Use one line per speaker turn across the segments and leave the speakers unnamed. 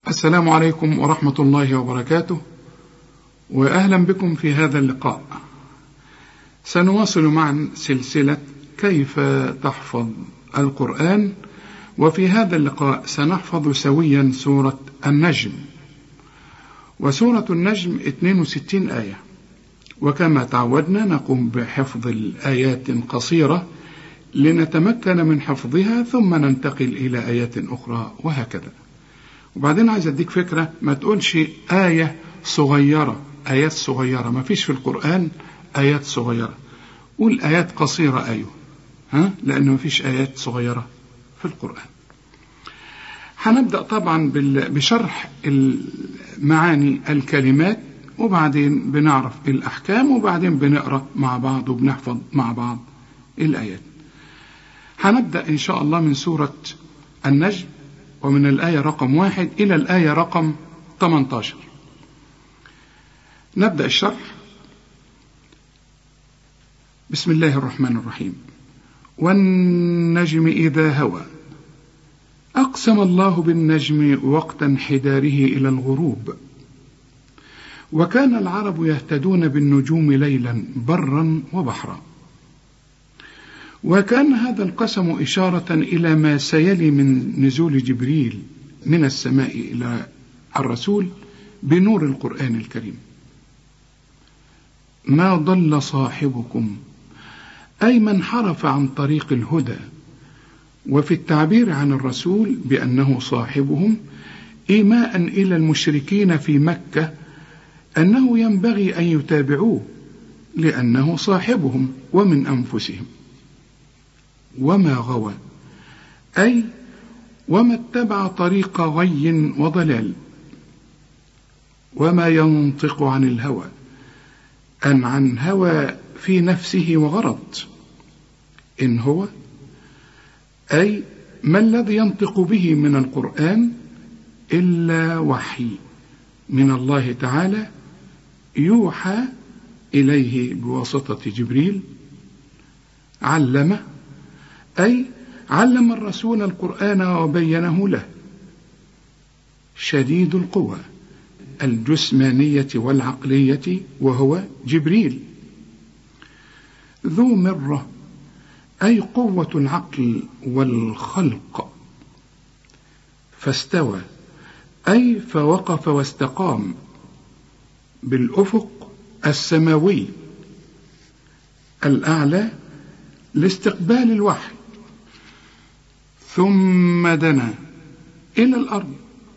السلام عليكم ورحمة الله وبركاته، وأهلا بكم في هذا اللقاء. سنواصل معا سلسلة كيف تحفظ القرآن، وفي هذا اللقاء سنحفظ سويا سورة النجم. وسورة النجم 62 آية، وكما تعودنا نقوم بحفظ الآيات قصيرة لنتمكن من حفظها، ثم ننتقل إلى آيات أخرى وهكذا. وبعدين عايز أديك فكرة، ما تقولش آية صغيرة، آيات صغيرة، ما فيش في القرآن آيات صغيرة، قول آيات قصيرة. أيوه، لأنه ما فيش آيات صغيرة في القرآن. هنبدأ طبعا بشرح معاني الكلمات، وبعدين بنعرف الأحكام، وبعدين بنقرأ مع بعض وبنحفظ مع بعض الآيات. هنبدأ إن شاء الله من سورة النجم، ومن الآية رقم 1 إلى الآية رقم 18. نبدأ الشرح. بسم الله الرحمن الرحيم. والنجم إذا هوى، أقسم الله بالنجم وقت انحداره إلى الغروب، وكان العرب يهتدون بالنجوم ليلا برا وبحرا. وكان هذا القسم إشارة إلى ما سيلي من نزول جبريل من السماء إلى الرسول بنور القرآن الكريم. ما ضل صاحبكم، أي من حرف عن طريق الهدى. وفي التعبير عن الرسول بأنه صاحبهم إيماء إلى المشركين في مكة أنه ينبغي أن يتابعوه لأنه صاحبهم ومن أنفسهم. وما غوى، أي وما اتبع طريق غي وضلال. وما ينطق عن الهوى، أن عن هوى في نفسه وغرض. إن هو، أي ما الذي ينطق به من القرآن إلا وحي من الله تعالى يوحى إليه بواسطة جبريل. علمه، أي علم الرسول القرآن وبينه له. شديد القوى الجسمانية والعقلية، وهو جبريل. ذو مرة، أي قوة العقل والخلق. فاستوى، أي فوقف واستقام بالأفق السماوي الأعلى لاستقبال الوحي. ثم دنا إلى الأرض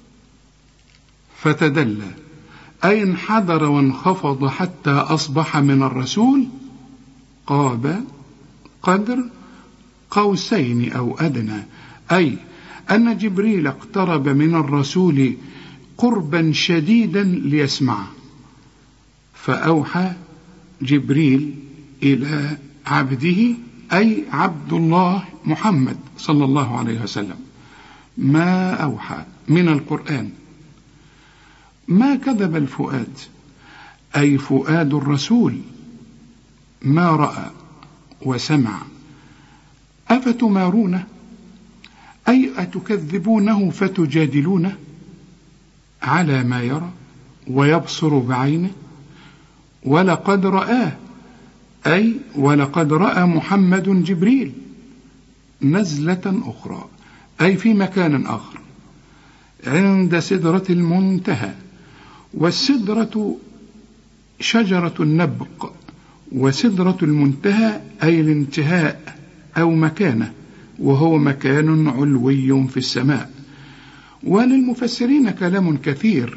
فتدلى، أي انحدر وانخفض حتى أصبح من الرسول قاب قدر قوسين أو أدنى، أي أن جبريل اقترب من الرسول قربا شديدا ليسمعه. فأوحى جبريل إلى عبده، أي عبد الله محمد صلى الله عليه وسلم، ما أوحى من القرآن. ما كذب الفؤاد، أي فؤاد الرسول، ما رأى وسمع. أفتمارونه، أي أتكذبونه فتجادلونه على ما يرى ويبصر بعينه. ولقد رآه، أي ولقد رأى محمد جبريل نزلة أخرى، أي في مكان آخر، عند سدرة المنتهى. والسدرة شجرة النبق، وسدرة المنتهى أي الانتهاء أو مكانه، وهو مكان علوي في السماء. وللمفسرين كلام كثير.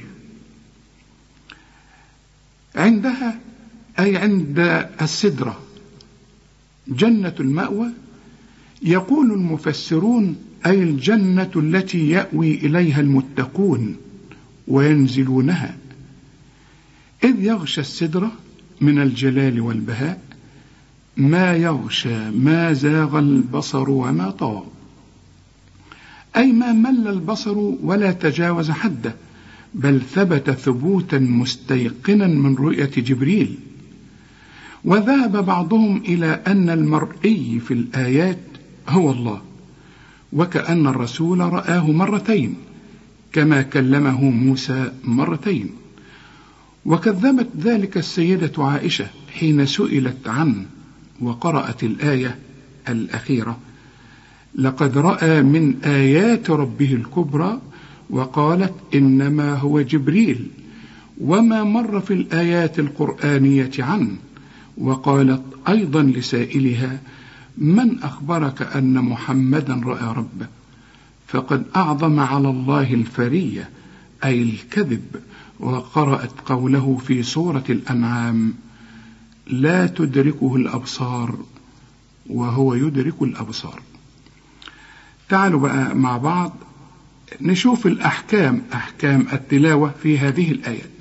عندها، أي عند السدرة جنة المأوى. يقول المفسرون أي الجنة التي يأوي إليها المتقون وينزلونها، إذ يغشى السدرة من الجلال والبهاء ما يغشى، ما زاغ البصر وما طغى، أي ما مل البصر ولا تجاوز حده، بل ثبت ثبوتا مستيقنا من رؤية جبريل. وذهب بعضهم إلى أن المرئي في الآيات هو الله، وكأن الرسول رآه مرتين، كما كلمه موسى مرتين. وكذبت ذلك السيدة عائشة حين سئلت عنه وقرأت الآية الأخيرة: لقد رأى من آيات ربه الكبرى، وقالت إنما هو جبريل، وما مر في الآيات القرآنية عنه. وقالت أيضا لسائلها: من أخبرك أن محمدا رأى ربه؟ فقد أعظم على الله الفرية، أي الكذب. وقرأت قوله في سورة الأنعام: لا تدركه الأبصار وهو يدرك الأبصار. تعالوا بقى مع بعض نشوف الأحكام، أحكام التلاوة في هذه الآيات.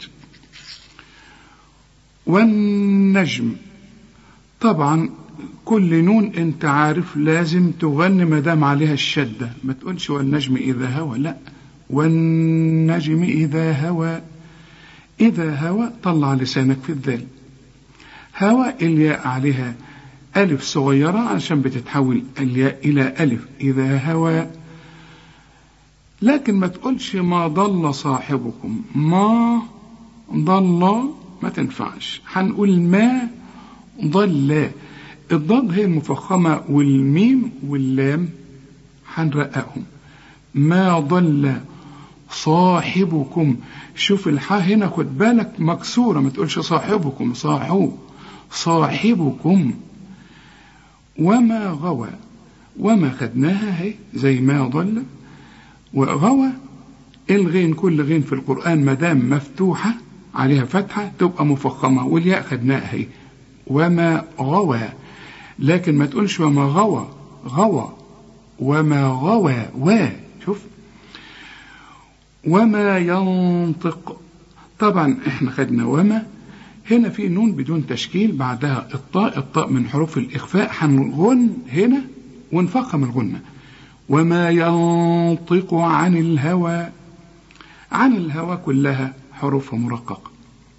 والنجم، طبعا كل نون انت عارف لازم تغني ما دام عليها الشدة، ما تقولش والنجم إذا هوى، لا، والنجم إذا هوى. إذا هوى طلع لسانك في الذال. هوى الياء عليها ألف صغيرة عشان بتتحول الياء إلى ألف، إذا هوى. لكن ما تقولش ما ضل صاحبكم، ما ضل ما تنفعش، هنقول ما ضل. الضاد هي المفخمة والميم واللام هنرققهم. ما ضل صاحبكم، شوف الحاء هنا خد بالك مكسورة، ما تقولش صاحبكم، صاحبكم. وما غوى، وما خدناها هي زي ما ضل. وغوى الغين، كل غين في القرآن مدام مفتوحة عليها فتحة تبقى مفخمة، والياء خدناها هي وما غوى. لكن ما تقولش وما غوى، وما غوى شوف. وما ينطق، طبعا احنا خدنا وما، هنا في نون بدون تشكيل بعدها الطاء من حروف الإخفاء، هنغن هنا ونفخم الغنة. وما ينطق عن الهوى، عن الهوى كلها حروفها مرققة.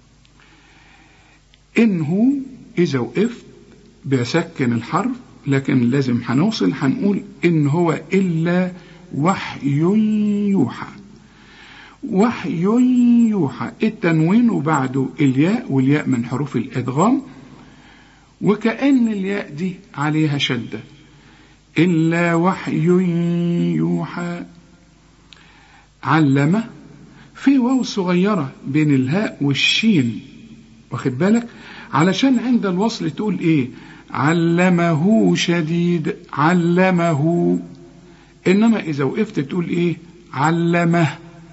إنه إذا وقفت بسكن الحرف، لكن لازم هنوصل هنقول إن هو إلا وحي يوحى. وحي يوحى، التنوين وبعده الياء، والياء من حروف الإدغام، وكأن الياء دي عليها شدة. إلا وحي يوحى. علمه، في واو صغيرة بين الهاء والشين، واخد بالك، علشان عند الوصل تقول ايه؟ علمه شديد، علمه. انما اذا وقفت تقول ايه؟ علمه.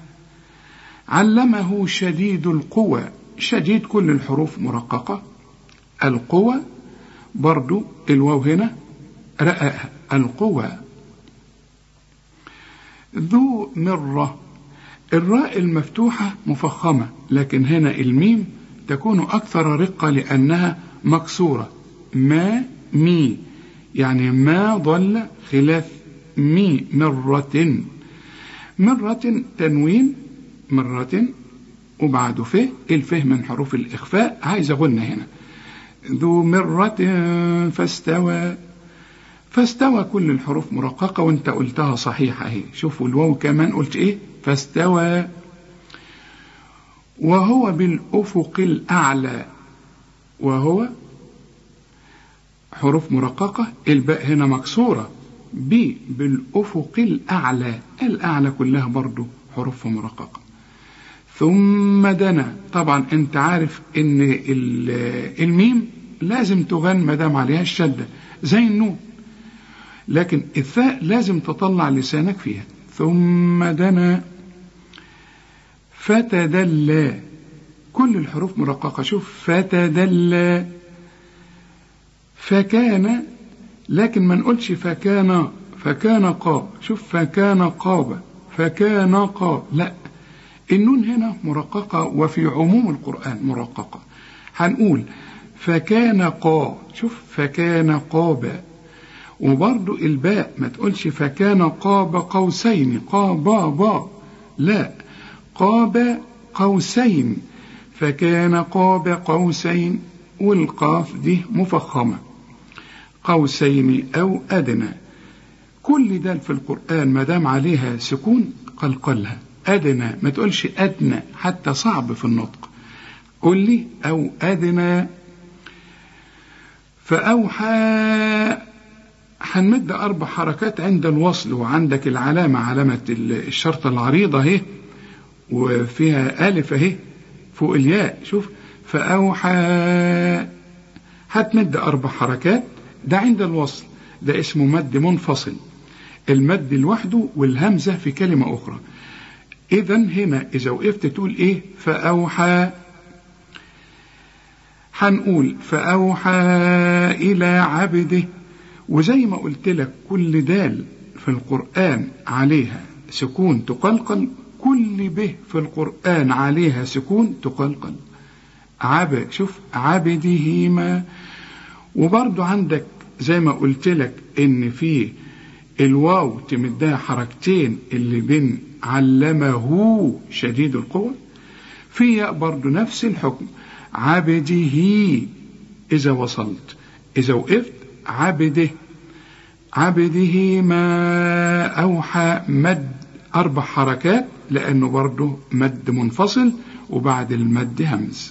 علمه شديد القوى، شديد كل الحروف مرققة. القوى برضو الواو هنا رققها، القوى. ذو مرة، الراء المفتوحة مفخمة، لكن هنا الميم تكون أكثر رقة لأنها مكسورة. ما مي، يعني ما ضل، خلاف مي مرة. مرة تنوين مرة وبعده فه، الفه من حروف الإخفاء، عايز أغنى هنا. ذو مرة فاستوى. فاستوى كل الحروف مرققة وانت قلتها صحيحة اهي. شوفوا الواو كمان قلت ايه؟ فاستوى. وهو بالأفق الأعلى، وهو حروف مرققة، الباء هنا مكسورة. بالأفق الأعلى، الأعلى كلها برضو حروف مرققة. ثم دنا، طبعا انت عارف ان الميم لازم تغن مدام عليها الشدة زي النون، لكن الثاء لازم تطلع لسانك فيها. ثم دنا فتدلى، كل الحروف مرققة. شوف فتدلى. فكان، لكن ما نقولش فكان قاب. شوف فكان قاب، فكان قاب، لا، النون هنا مرققة وفي عموم القرآن مرققة. هنقول فكان قا، شوف فكان قاب. وبرضو الباء ما تقولش فكان قاب قوسين، قابا، لا، قاب قوسين، فكان قاب قوسين، والقاف دي مفخمة، قوسين أو أدنى. كل ده في القرآن ما دام عليها سكون قلقلها، أدنى، ما تقولش أدنى حتى صعب في النطق، قل لي أو أدنى. فأوحى هنمد 4 حركات عند الوصل، وعندك العلامة علامة الشرطة العريضة اهي، وفيها ألف اهي فوق الياء، شوف فأوحى هتمد 4 حركات، ده عند الوصل، ده اسمه مد منفصل، المد لوحده والهمزة في كلمة أخرى. إذن هنا إذا وقفت تقول إيه؟ فأوحى، هنقول فأوحى إلى عبده. وزي ما قلت لك كل دال في القرآن عليها سكون تقلقل، كل به في القرآن عليها سكون تقلقل. شوف عبده ما. وبرضو عندك زي ما قلت لك ان في الواو تمدها حركتين اللي بين علمه شديد القوة، في ياء برضو نفس الحكم عبده إذا وصلت، إذا وقفت عبده ما أوحى، مد 4 حركات لأنه برضو مد منفصل وبعد المد همز.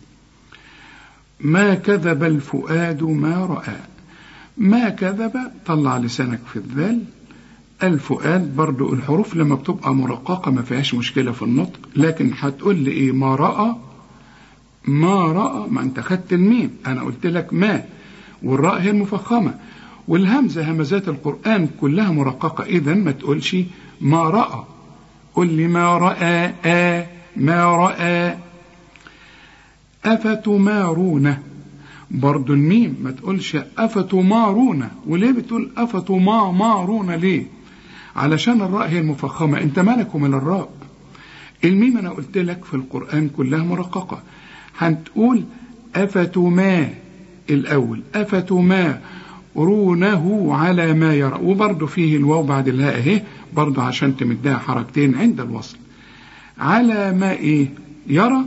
ما كذب الفؤاد ما رأى، ما كذب طلع لسانك في الذال. الفؤاد برضو الحروف لما بتبقى مرققة ما فيهاش مشكلة في النطق، لكن هتقول لي ايه؟ ما رأى، ما رأى، ما انت خدت الميم، انا قلت لك ما، والراء هي المفخمة، والهمزة همزات القرآن كلها مرققة، اذا ما تقولش ما رأى، قل لي ما رأى، ما رأى. أفتمارون، برضو الميم ما تقولش أفتمارون، وليه بتقول أفتمارون ليه؟ علشان الراء هي المفخمة، انت مالك ومن الراء؟ الميم انا قلت لك في القرآن كلها مرققة، هتقول أفتما الأول، أفتمارونه على ما يرى، وبرضو فيه الواو بعد الهاء اهي برضو عشان تمدها حركتين عند الوصل. على ما ايه؟ يرى،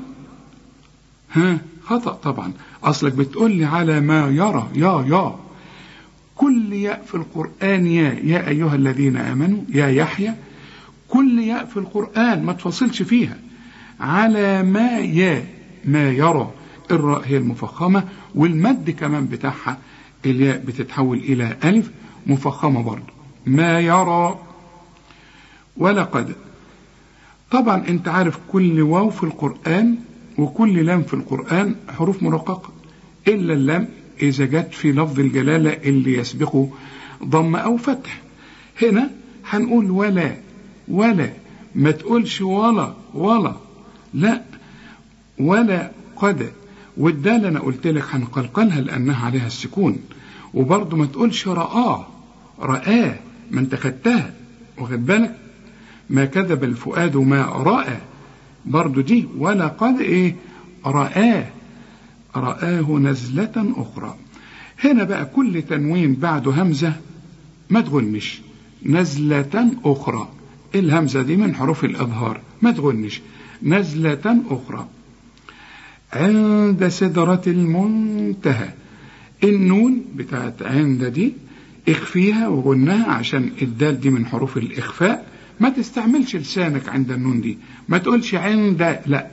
خطأ طبعا، أصلك بتقول لي على ما يرى، يا كل ياء في القرآن يا أيها الذين آمنوا، يا يحيى، كل ياء في القرآن ما تفصلش فيها. على ما يرى، الراء هي المفخمة، والمد كمان بتاعها الياء بتتحول إلى ألف مفخمة برضو، ما يرى. ولقد، طبعا انت عارف كل واو في القرآن وكل لام في القرآن حروف مرققة، إلا اللام إذا جت في لفظ الجلالة اللي يسبقه ضم أو فتح. هنا هنقول ولا، ما تقولش ولا، لا، ولا قد. والدال أنا قلت لك هنقلقلها لأنها عليها السكون. وبرضه ما تقولش رآه، ما انت خدتها، واخد بالك؟ ما كذب الفؤاد ما رأى، برضو دي ولا قد ايه؟ رآه نزلة أخرى. هنا بقى كل تنوين بعده همزة ما تغنش، نزلة أخرى، الهمزة دي من حروف الإظهار ما تغنش، نزلة أخرى. عند سدرة المنتهى، النون بتاعت عند دي اخفيها وغنها عشان الدال دي من حروف الإخفاء، ما تستعملش لسانك عند النون دي، ما تقولش عند، لا،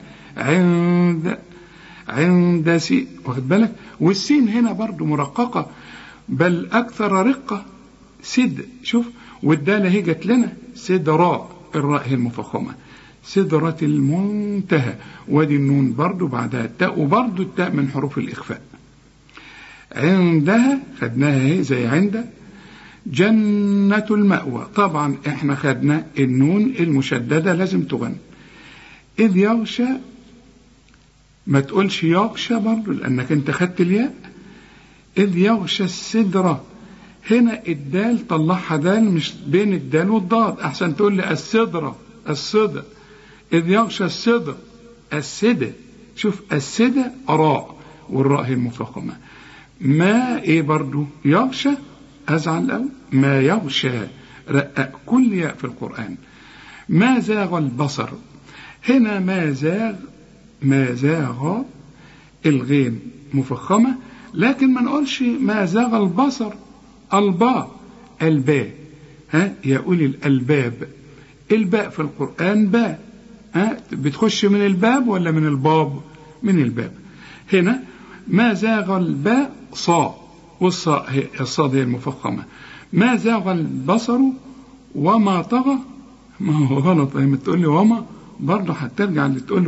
عند سي، واخد بالك؟ والسين هنا برضو مرققة بل أكثر رقة، شوف، والدالة هي جت لنا سدراء، الراء هي المفخمة، سدرة المنتهى، وادي النون برضو بعدها التاء، وبرضو التاء من حروف الإخفاء. عندها خدناها هي زي عند. جنة المأوى، طبعا احنا خدنا النون المشددة لازم تغن. إذ يغشى، ما تقولش يغشى برضو لأنك انت خدت الياء. إذ يغشى السدرة، هنا الدال طلعها دال مش بين الدال والضاد، أحسن تقول لي السدرة، الصدى. إذ يغشى السدرة، السدى، شوف السدى راء والراء هي المفخمة. ما ايه برضو؟ يغشى، أزعل أو ما يغشى، رقق كل ياء في القرآن. ما زاغ البصر، هنا ما زاغ الغين مفخمة، لكن ما نقولش ما زاغ البصر، الباء، يا أولي الألباب، الباء في القرآن باء، بتخش من الباب ولا من الباب؟ من الباب. هنا ما زاغ الباء صاء، والصاء هي الصاد هي المفخمة. ما زاغ البصر وما طغى، ما هو غلط لما تقول لي وما، برضه هترجع اللي تقول لي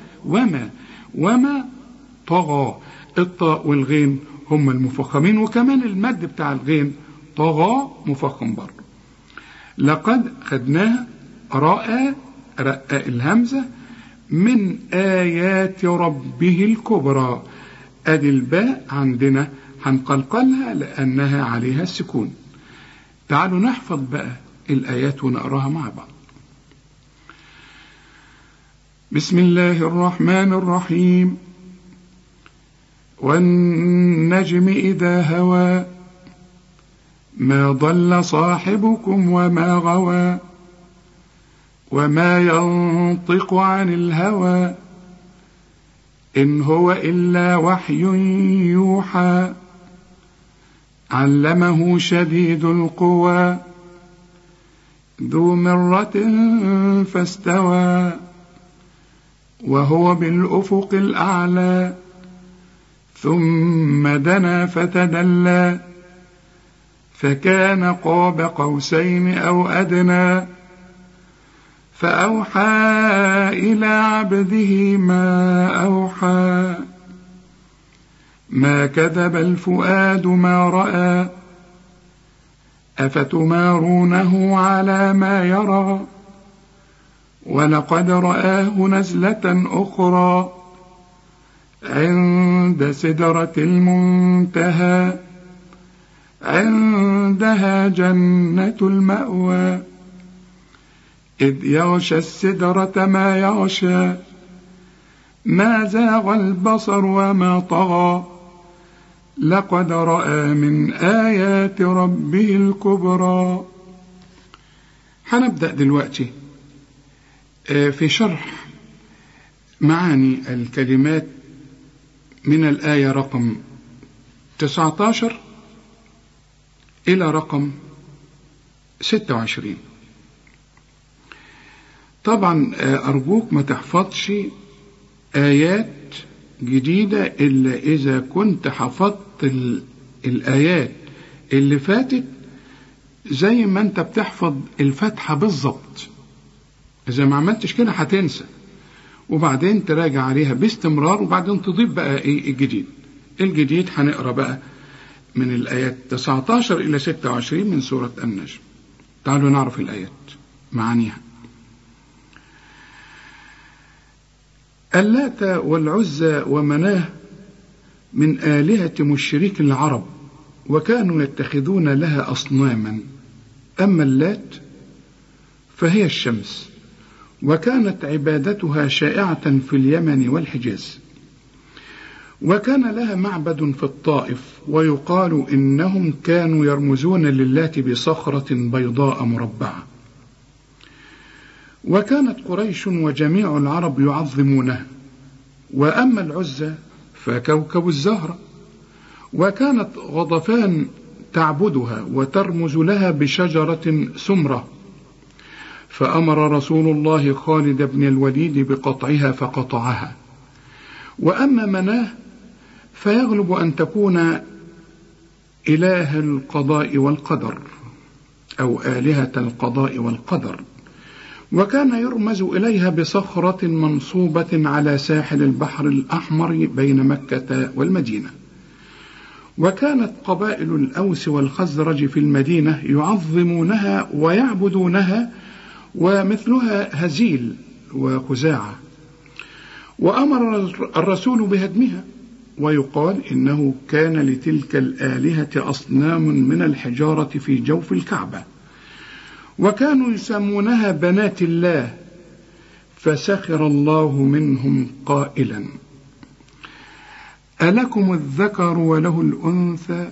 وما طغى. الطاء والغين هم المفخمين، وكمان المد بتاع الغين طغى مفخم برضه. لقد خدناها رأى الهمزة من آيات ربه الكبرى. ادي الباء عندنا هنقلقلها لأنها عليها السكون. تعالوا نحفظ بقى الآيات ونقراها مع بعض. بسم الله الرحمن الرحيم. والنجم إذا هوى ما ضل صاحبكم وما غوى وما ينطق عن الهوى إن هو إلا وحي يوحى علمه شديد القوى ذو مرة فاستوى وهو بالأفق الأعلى ثم دنا فتدلى فكان قاب قوسين أو أدنى فأوحى إلى عبده ما أوحى ما كذب الفؤاد ما رأى أفتمارونه على ما يرى ولقد رآه نزلة أخرى عند سدرة المنتهى عندها جنة المأوى إذ يغشى السدرة ما يغشى ما زاغ البصر وما طغى لقد رأى من آيات ربه الكبرى. هنبدأ دلوقتي في شرح معاني الكلمات من الآية رقم 19 إلى رقم 26. طبعا أرجوك ما تحفظش آيات جديدة إلا إذا كنت حفظت الآيات اللي فاتت زي ما أنت بتحفظ الفاتحة بالظبط. إذا ما عملتش كده هتنسى، وبعدين تراجع عليها باستمرار، وبعدين تضيف بقى إيه الجديد هنقرأ بقى من الآيات 19 إلى 26 من سورة النجم. تعالوا نعرف الآيات معانيها. اللات والعزى ومناه من آلهة مشرك العرب وكانوا يتخذون لها أصناما. أما اللات فهي الشمس، وكانت عبادتها شائعة في اليمن والحجاز، وكان لها معبد في الطائف، ويقال إنهم كانوا يرمزون للات بصخرة بيضاء مربعة. وكانت قريش وجميع العرب يعظمونها. وأما العزى فكوكب الزهرة، وكانت غضفان تعبدها وترمز لها بشجرة سمرة، فأمر رسول الله خالد بن الوليد بقطعها فقطعها. وأما مناه فيغلب أن تكون إله القضاء والقدر أو آلهة القضاء والقدر، وكان يرمز إليها بصخرة منصوبة على ساحل البحر الأحمر بين مكة والمدينة. وكانت قبائل الأوس والخزرج في المدينة يعظمونها ويعبدونها، ومثلها هزيل وخزاعة. وأمر الرسول بهدمها، ويقال إنه كان لتلك الآلهة أصنام من الحجارة في جوف الكعبة، وكانوا يسمونها بنات الله، فسخر الله منهم قائلا: ألكم الذكر وله الأنثى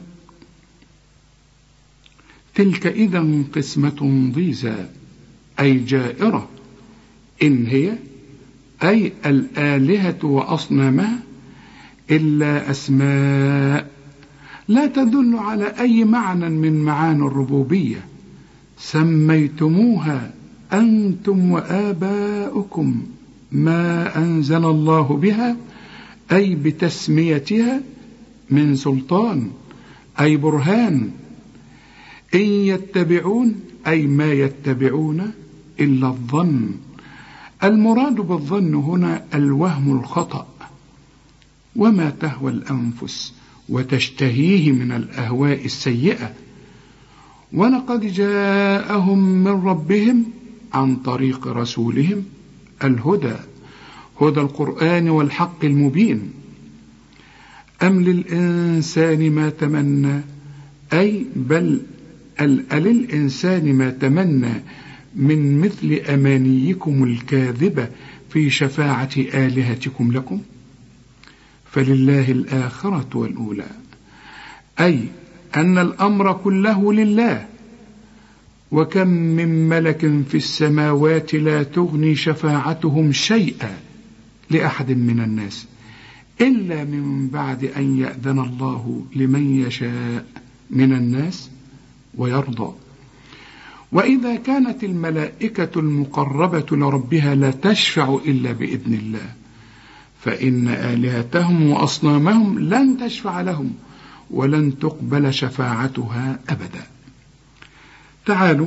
تلك إذا قسمة ضيزى أي جائرة، إن هي أي الآلهة وأصنامها إلا أسماء لا تدل على أي معنى من معاني الربوبية سميتموها أنتم وآباؤكم ما أنزل الله بها، أي بتسميتها، من سلطان، أي برهان. إن يتبعون، أي ما يتبعون إلا الظن. المراد بالظن هنا الوهم الخطأ، وما تهوى الأنفس وتشتهيه من الأهواء السيئة. ولقد جاءهم من ربهم عن طريق رسولهم الهدى، هدى القرآن والحق المبين. أم للإنسان ما تمنى، أي بل للإنسان ما تمنى من مثل أمانيكم الكاذبة في شفاعة آلهتكم لكم، فلله الآخرة والأولى، أي أن الأمر كله لله. وكم من ملك في السماوات لا تغني شفاعتهم شيئا لأحد من الناس إلا من بعد أن يأذن الله لمن يشاء من الناس ويرضى. وإذا كانت الملائكة المقربة لربها لا تشفع إلا بإذن الله، فإن آلهتهم وأصنامهم لن تشفع لهم ولن تقبل شفاعتها أبدا. تعالوا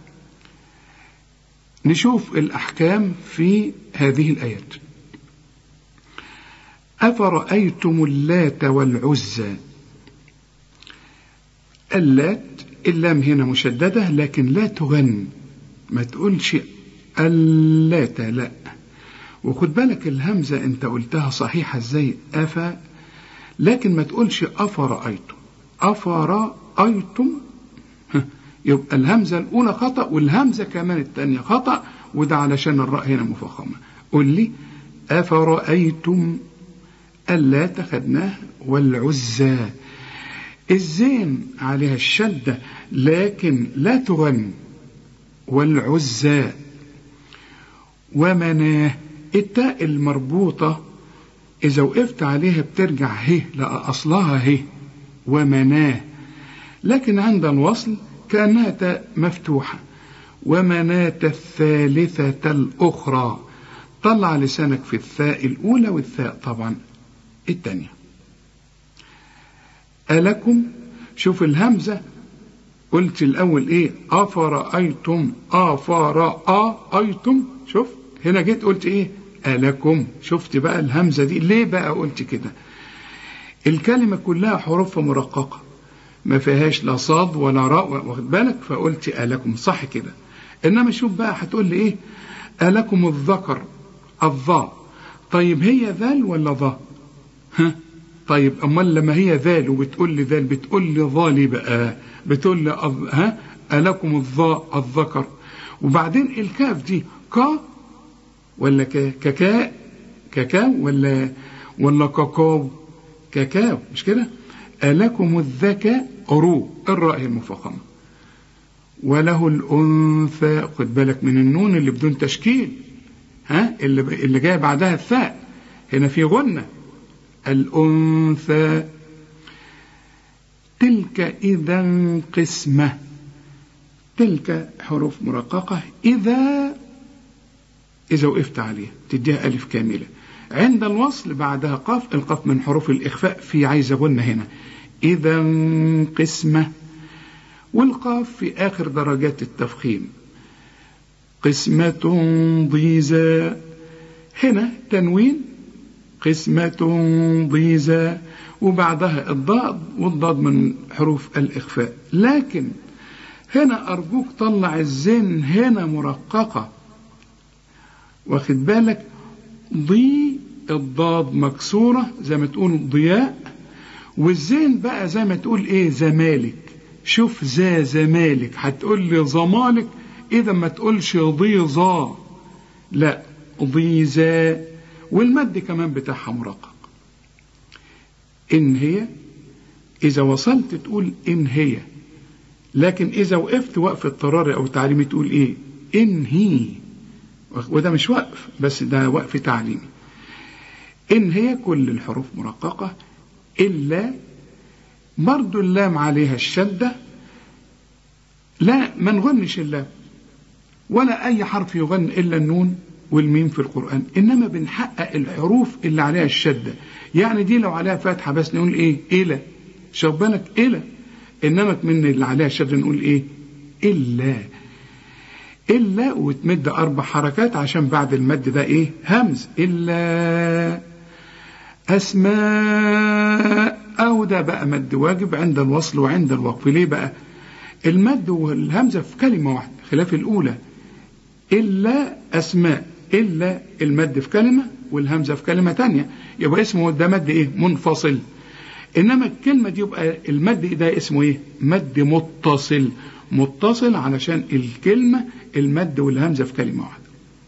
نشوف الأحكام في هذه الآيات. أفرأيتم اللات والعزى. اللات اللام هنا مشددة لكن لا تغن، ما تقولش اللات، لا. وخد بالك الهمزة انت قلتها صحيحة ازاي، أفا، لكن ما تقولش أفرأيتم. أفرأيتم يبقى الهمزة الأولى خطأ، والهمزة كمان الثانية خطأ، وده علشان الراء هنا مفخمة. قل لي أفرأيتم اللات خدناه، والعزى الزين عليها الشدة لكن لا تغن، والعزى. ومناه التاء المربوطة إذا وقفت عليها بترجع هي، لا أصلها هي، ومناه، لكن عند الوصل كأنها تاء مفتوحة. ومناة الثالثة الأخرى، طلع لسانك في الثاء الأولى والثاء طبعا الثانية. ألكم، شوف الهمزة قلت الأول إيه، أفرأيتم، أفرأيتم، شوف هنا جيت قلت إيه، ألكم. شفت بقى الهمزة دي ليه بقى قلت كده؟ الكلمة كلها حروف مرققة ما فيهاش لا صاد ولا راء، واخد بالك، فقلت ألكم صح كده. إنما شوف بقى هتقول لي إيه، ألكم الذكر، الظاء، طيب هي ذال ولا ظا؟ طيب أمال لما هي ذال وبتقول لي ذال بتقول لي ظا ليه بقى؟ بتقول لي ألكم الظاء الذكر، وبعدين الكاف دي كا ولا كاكاء، كاكاو ولا كاكاو، كاكاو، مش كده؟ ألكم الذكاء رو، الراء المفخمة. وله الأنثى، خد بالك من النون اللي بدون تشكيل، اللي جاي بعدها الثاء، هنا في غنة. الأنثى. تلك إذا قسمة، تلك حروف مرققة، إذا وقفت عليها تديها ألف كاملة. عند الوصل بعدها قاف، القاف من حروف الإخفاء في عايزة غنة هنا. إذا قسمة، والقاف في آخر درجات التفخيم. قسمة ضيزى، هنا تنوين، قسمة ضيزى، وبعدها الضاد، والضاد من حروف الإخفاء. لكن هنا أرجوك طلع الزين هنا مرققة، واخد بالك، ضي الضاد مكسورة زي ما تقول ضياء، والزين بقى زي ما تقول ايه، زمالك. شوف زمالك هتقول لي زمالك، اذا ما تقولش ضيظا، لا ضيزا، والمد كمان بتاعها مرقق. إن هي إذا وصلت تقول إن هي، لكن إذا وقفت وقف اضطراري أو تعليمي تقول إيه، إن هي، وده مش وقف بس ده وقف تعليمي. إن هي كل الحروف مرققة إلا برضو اللام عليها الشدة، لا ما نغنش اللام، ولا أي حرف يغن إلا النون والميم في القرآن، إنما بنحقق الحروف اللي عليها الشدة. يعني دي لو عليها فتحة بس نقول إيه؟ إلى. شبانك إلى. إنما من اللي عليها الشدة نقول إيه؟ إلا. إلا وتمد 4 حركات عشان بعد المد ده إيه؟ همز. إلا أسماء، أو ده بقى مد واجب عند الوصل وعند الوقف. ليه بقى؟ المد والهمزة في كلمة واحدة خلاف الأولى. إلا أسماء، إلا المد في كلمة والهمزة في كلمة تانية، يبقى اسمه ده مد إيه؟ منفصل. إنما الكلمة دي يبقى المد ده اسمه إيه؟ مد متصل. متصل علشان الكلمة المد والهمزة في كلمة واحدة.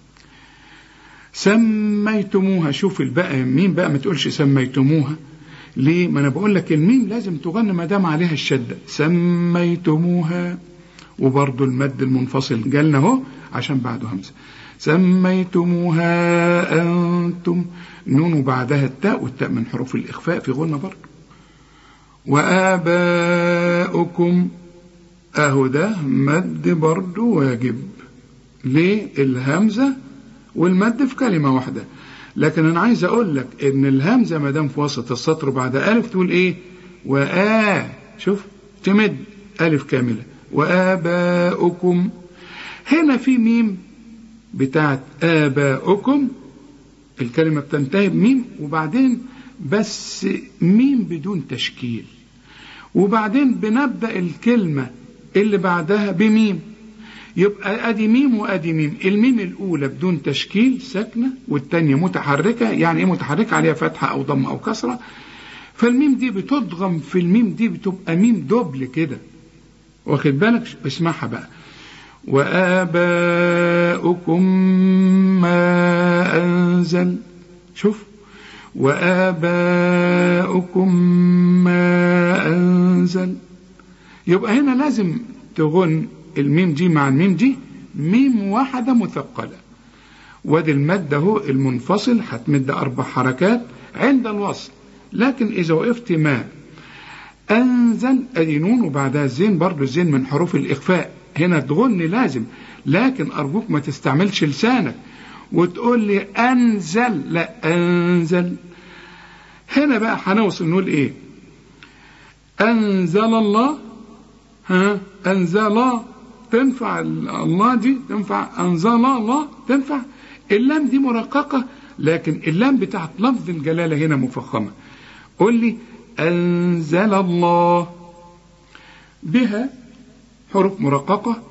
سميتموها، شوف الباء مين بقى، ما تقولش سميتموها. ليه؟ ما أنا بقول لك الميم لازم تغنى ما دام عليها الشدة. سميتموها، وبرضه المد المنفصل جالنا اهو عشان بعده همزة. سميتموها أنتم، نون وبعدها التاء، والتاء من حروف الإخفاء في غنى برضه. وآباؤكم، أهو ده مد برضه واجب. ليه؟ الهمزة والمد في كلمة واحدة. لكن أنا عايز أقول لك إن الهمزة ما دام في وسط السطر بعد ألف تقول إيه؟ شوف تمد ألف كاملة. وآباؤكم، هنا في ميم بتاعت آباؤكم، الكلمة بتنتهي بميم، وبعدين بس ميم بدون تشكيل، وبعدين بنبدأ الكلمة اللي بعدها بميم. يبقى ادي ميم وادي ميم. الميم الاولى بدون تشكيل ساكنه، والثانيه متحركه. يعني ايه متحركه؟ عليها فتحه او ضم او كسره. فالميم دي بتضغم في الميم دي، بتبقى ميم دبل كده، واخد بالك؟ اسمعها بقى. وآباؤكم ما أنزل، شوف، وآباؤكم ما أنزل. يبقى هنا لازم تغن الميم دي مع الميم دي ميم واحدة مثقلة. وادي المد اهو المنفصل هتمد 4 حركات عند الوصل. لكن إذا وقفت ما أنزل، أدي نون وبعدها الزين، برضو الزين من حروف الإخفاء، هنا تغني لازم. لكن أرجوك ما تستعملش لسانك وتقول لي أنزل، لا، أنزل. هنا بقى هنوصل نقول إيه؟ أنزل الله، أنزل تنفع الله دي، تنفع أنزل الله تنفع. اللام دي مرققة، لكن اللام بتاعت لفظ الجلالة هنا مفخمة. قول لي أنزل الله، بها حروف مرققة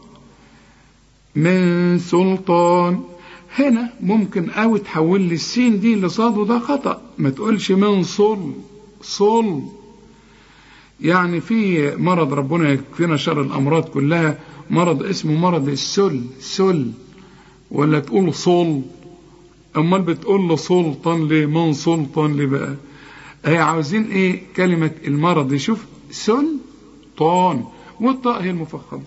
من سلطان. هنا ممكن أو تحول لي السين دي لصاد، وده خطأ. ما تقولش من صل. يعني في مرض، ربنا يكفينا شر الأمراض كلها، مرض اسمه مرض السل، ولا تقول صل. أمال بتقول له سلطان ليه؟ من سلطان ليه بقى؟ عاوزين ايه كلمة المرض دي؟ شوف، سلطان، والطاء هي المفخمة.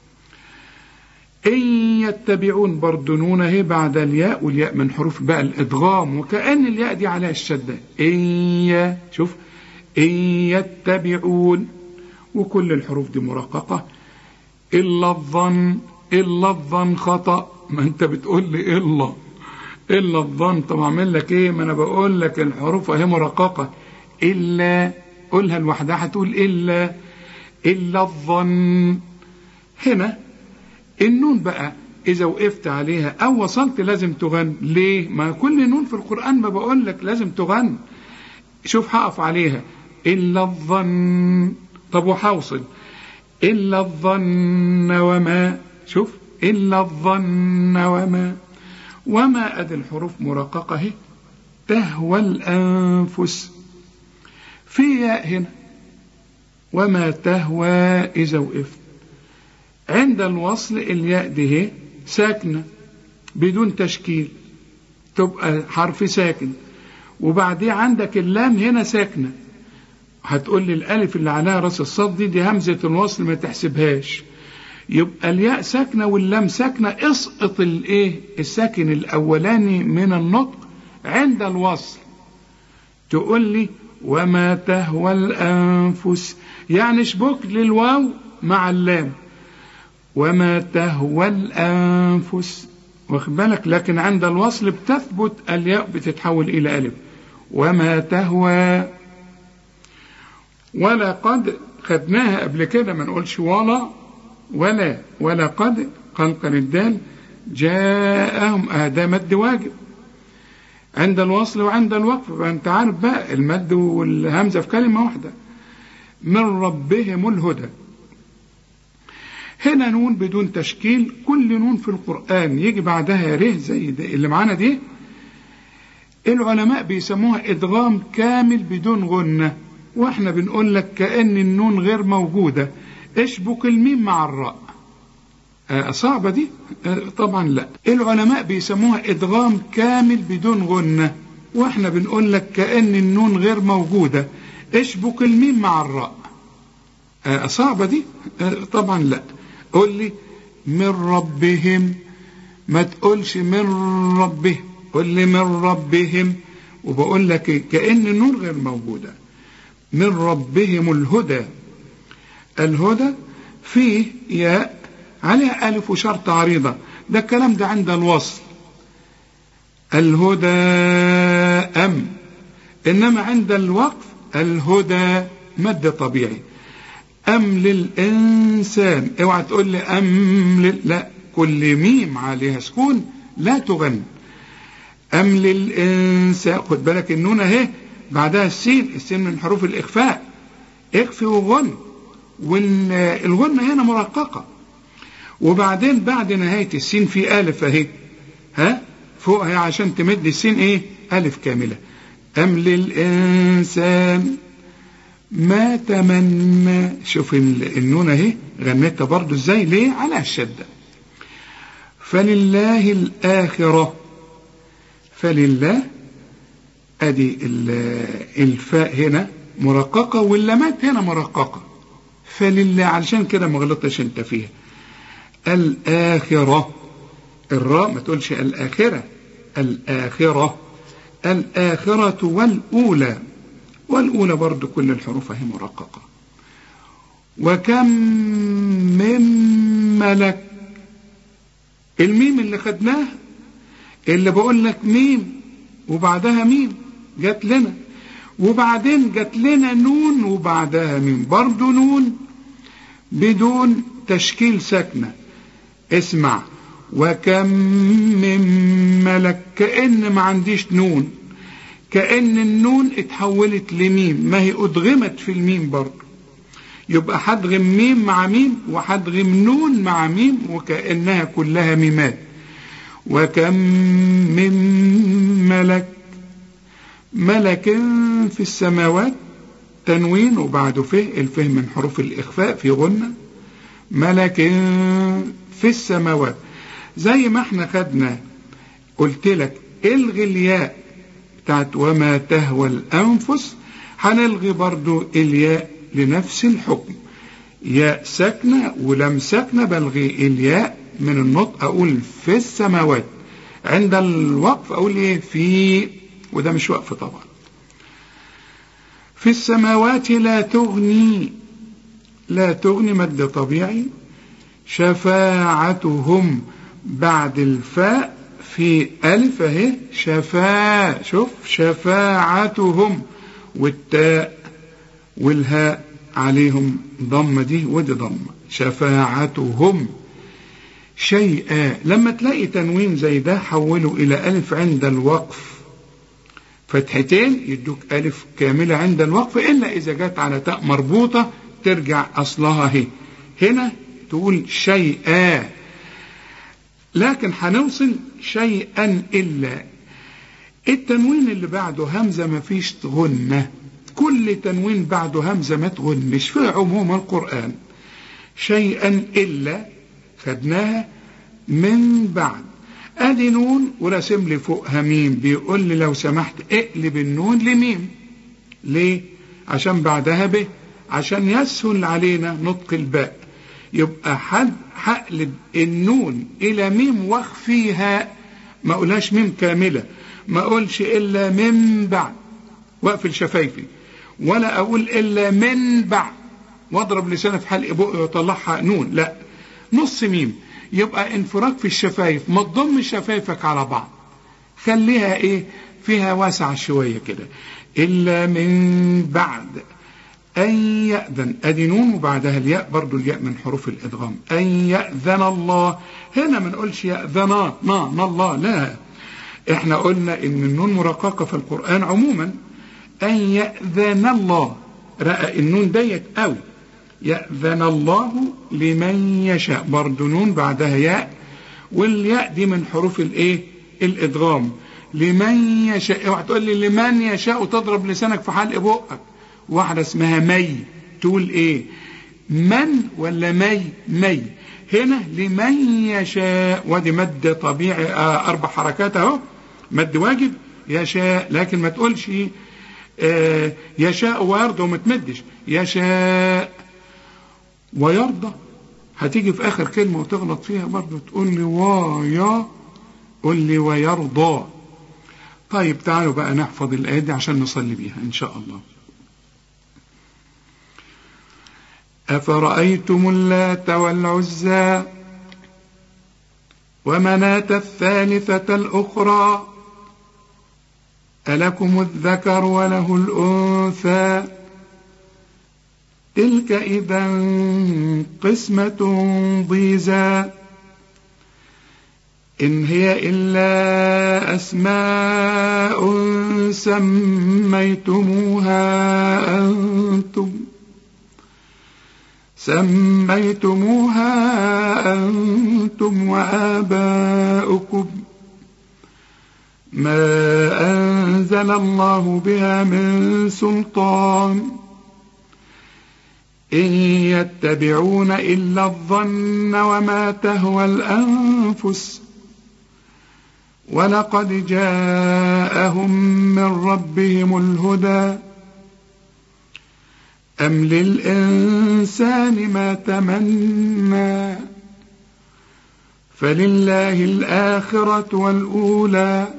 إن يتبعون، برضو نون اهي بعد الياء، والياء من حروف بقى الإدغام، وكأن الياء دي عليها الشدة. شوف، إن يتبعون، وكل الحروف دي مرققة. إلا الظن خطأ. ما أنت بتقول لي إلا الظن، طب أعمل لك إيه؟ ما أنا بقول لك الحروف أهي مرققة. إلا، قولها لوحدها هتقول إلا الظن. هنا النون بقى إذا وقفت عليها أو وصلت لازم تغن. ليه؟ ما كل نون في القرآن ما بقول لك لازم تغن. شوف، هقف عليها إلا الظن، طب وحوصل إلا الظن وما. شوف، إلا الظن وما أدي الحروف مرققة اهي. تهوى الأنفس، في ياء هنا، وما تهوى إذا وقفت عند الوصل الياء دي هي ساكنة بدون تشكيل، تبقى حرف ساكن. وبعديه عندك اللام هنا ساكنة، هتقول لي الألف اللي عليها راس الصاد دي همزة الوصل ما تحسبهاش. يبقى الياء ساكنة واللام ساكنة، اسقط الساكن الأولاني من النطق عند الوصل. تقول لي وما تهوى الأنفس، يعني اشبك للواو مع اللام. وما تهوى الأنفس، واخد بالك، لكن عند الوصل بتثبت الياء بتتحول إلى ألف. وما تهوى. ولا قد خدناها قبل كده، ما نقولش ولا قد قلقل الدال جاءهم، ده مد واجب عند الوصل وعند الوقف، فأنت عارف بقى المد والهمزة في كلمة واحدة. من ربهم الهدى. هنا نون بدون تشكيل، كل نون في القرآن يجي بعدها ره زي اللي معانا دي، العلماء بيسموها إدغام كامل بدون غنة، واحنا بنقول لك كأن النون غير موجودة، اشبك الميم مع الراء. صعبة دي؟ طبعا لا. العلماء بيسموها إدغام كامل بدون غنة، واحنا بنقول لك كأن النون غير موجودة، اشبك الميم مع الراء. صعبة دي؟ طبعا لا. قول لي من ربهم، ما تقولش من ربهم، قل لي من ربهم، وبقول لك كأن النون غير موجودة. من ربهم الهدى. الهدى فيه ياء عليها ألف وشرط عريضة، ده الكلام ده عند الوصل. الهدى إنما عند الوقف الهدى مد طبيعي. للإنسان، اوعى تقول لي لا، كل ميم عليها سكون لا تغن. للإنسان، خد بالك النون اهي بعدها السين من حروف الإخفاء، اخفي وغن، والغنة هنا مرققة، وبعدين بعد نهاية السين في ألف اهي، فوقها عشان تمد السين ألف كاملة. للإنسان ما تمنى. شوف النون اهي غنيتها برضو ازاي، ليه؟ على الشدة. فلله الآخرة. فلله ادي الفاء هنا مرققة واللامات هنا مرققة، فلله علشان كده ما غلطتش انت فيها. الآخرة، الراء ما تقولش الآخرة، الآخرة. الآخرة والأولى، والأولى برضو كل الحروف هي مرققة. وكم من ملك. الميم اللي خدناه اللي بقول لك ميم وبعدها ميم جات لنا، وبعدين جات لنا نون وبعدها ميم، برضو نون بدون تشكيل ساكنة. اسمع، وكم من ملك، كأن ما عنديش نون، كأن النون اتحولت لميم، ما هي أدغمت في الميم برضو، يبقى حدغم ميم مع ميم وحدغم نون مع ميم، وكأنها كلها ميمات. وكم من ملك في السماوات، تنوين وبعده الفه من حروف الإخفاء في غنة. ملك في السماوات، زي ما احنا خدنا قلت لك الغي الياء بتاعت وما تهوى الأنفس، هنلغي برضو الياء لنفس الحكم، ياء ساكنة ولم ساكنة، بلغي الياء من النطق، أقول في السماوات، عند الوقف أقول في، وده مش وقف طبعا. في السماوات لا تغني مد طبيعي. شفاعتهم بعد الفاء في ألف اهي، شوف شفاعتهم، والتاء والهاء عليهم ضمة، دي ودي ضمة. شفاعتهم شيئا، لما تلاقي تنوين زي ده حوله إلى ألف عند الوقف، فتحتين يدوك ألف كاملة عند الوقف، إلا إذا جت على تاء مربوطة ترجع أصلها هي، هنا تقول شيئا، لكن هنوصل شيئا إلا. التنوين اللي بعده همزة ما فيش غنة، كل تنوين بعده همزة ما تغنش في عموم القرآن. شيئا إلا خدناها من بعد، ادي نون ورسم لي فوقها ميم، بيقول لي لو سمحت اقلب النون لميم. ليه؟ عشان بعدها ب، عشان يسهل علينا نطق الباء، يبقى هقلب النون الى ميم واخفيها، ما اقولهاش ميم كامله، ما اقولش الا من بعد واقفل شفايفي، ولا اقول الا من بعد واضرب لساني في حلق بقي واطلعها نون، لا، نص ميم، يبقى انفراج في الشفايف، ما تضمش شفايفك على بعض، خليها ايه فيها واسع شوية كده. إلا من بعد أن يأذن، أدي نون وبعدها الياء، برضو الياء من حروف الإدغام. أن يأذن الله، هنا ما نقولش يأذن ما الله، لا، احنا قلنا ان النون مرققة في القرآن عموما. أن يأذن الله، رأى النون ديت أو يأذن الله لمن يشاء، برضو نون بعدها ياء، والياء دي من حروف الايه الإدغام. لمن يشاء، اوعى تقول لي لمن يشاء وتضرب لسانك في حلق بقك. واحدة اسمها مي، تقول ايه من ولا مي. هنا لمن يشاء، وادي مد طبيعي 4 حركات اهو، مد واجب يشاء، لكن ما تقولش يشاء ويرضى وما تمدش يشاء ويرضى، هتيجي في اخر كلمة وتغلط فيها برضو، تقول لي ويا، قول لي ويرضى. طيب تعالوا بقى نحفظ الآية دي عشان نصلي بيها إن شاء الله. أفرأيتم اللات والعزى ومناة الثالثة الأخرى ألكم الذكر وله الأنثى تلك إذا قسمة ضيزى إن هي إلا أسماء سميتموها أنتم وآباؤكم ما أنزل الله بها من سلطان إن يتبعون إلا الظن وما تهوى الأنفس ولقد جاءهم من ربهم الهدى أم للإنسان ما تمنى فلله الآخرة والأولى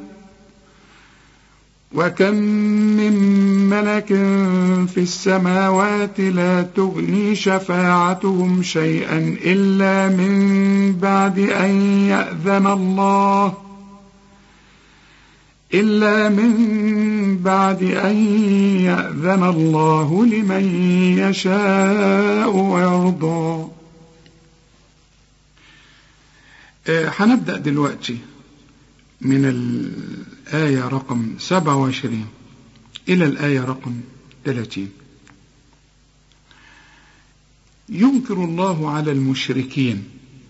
وكم من ملك في السماوات لا تغني شفاعتهم شيئا إلا من بعد أن يأذن الله لمن يشاء ويرضى. هنبدأ دلوقتي من الآية رقم 27 إلى الآية رقم 30. ينكر الله على المشركين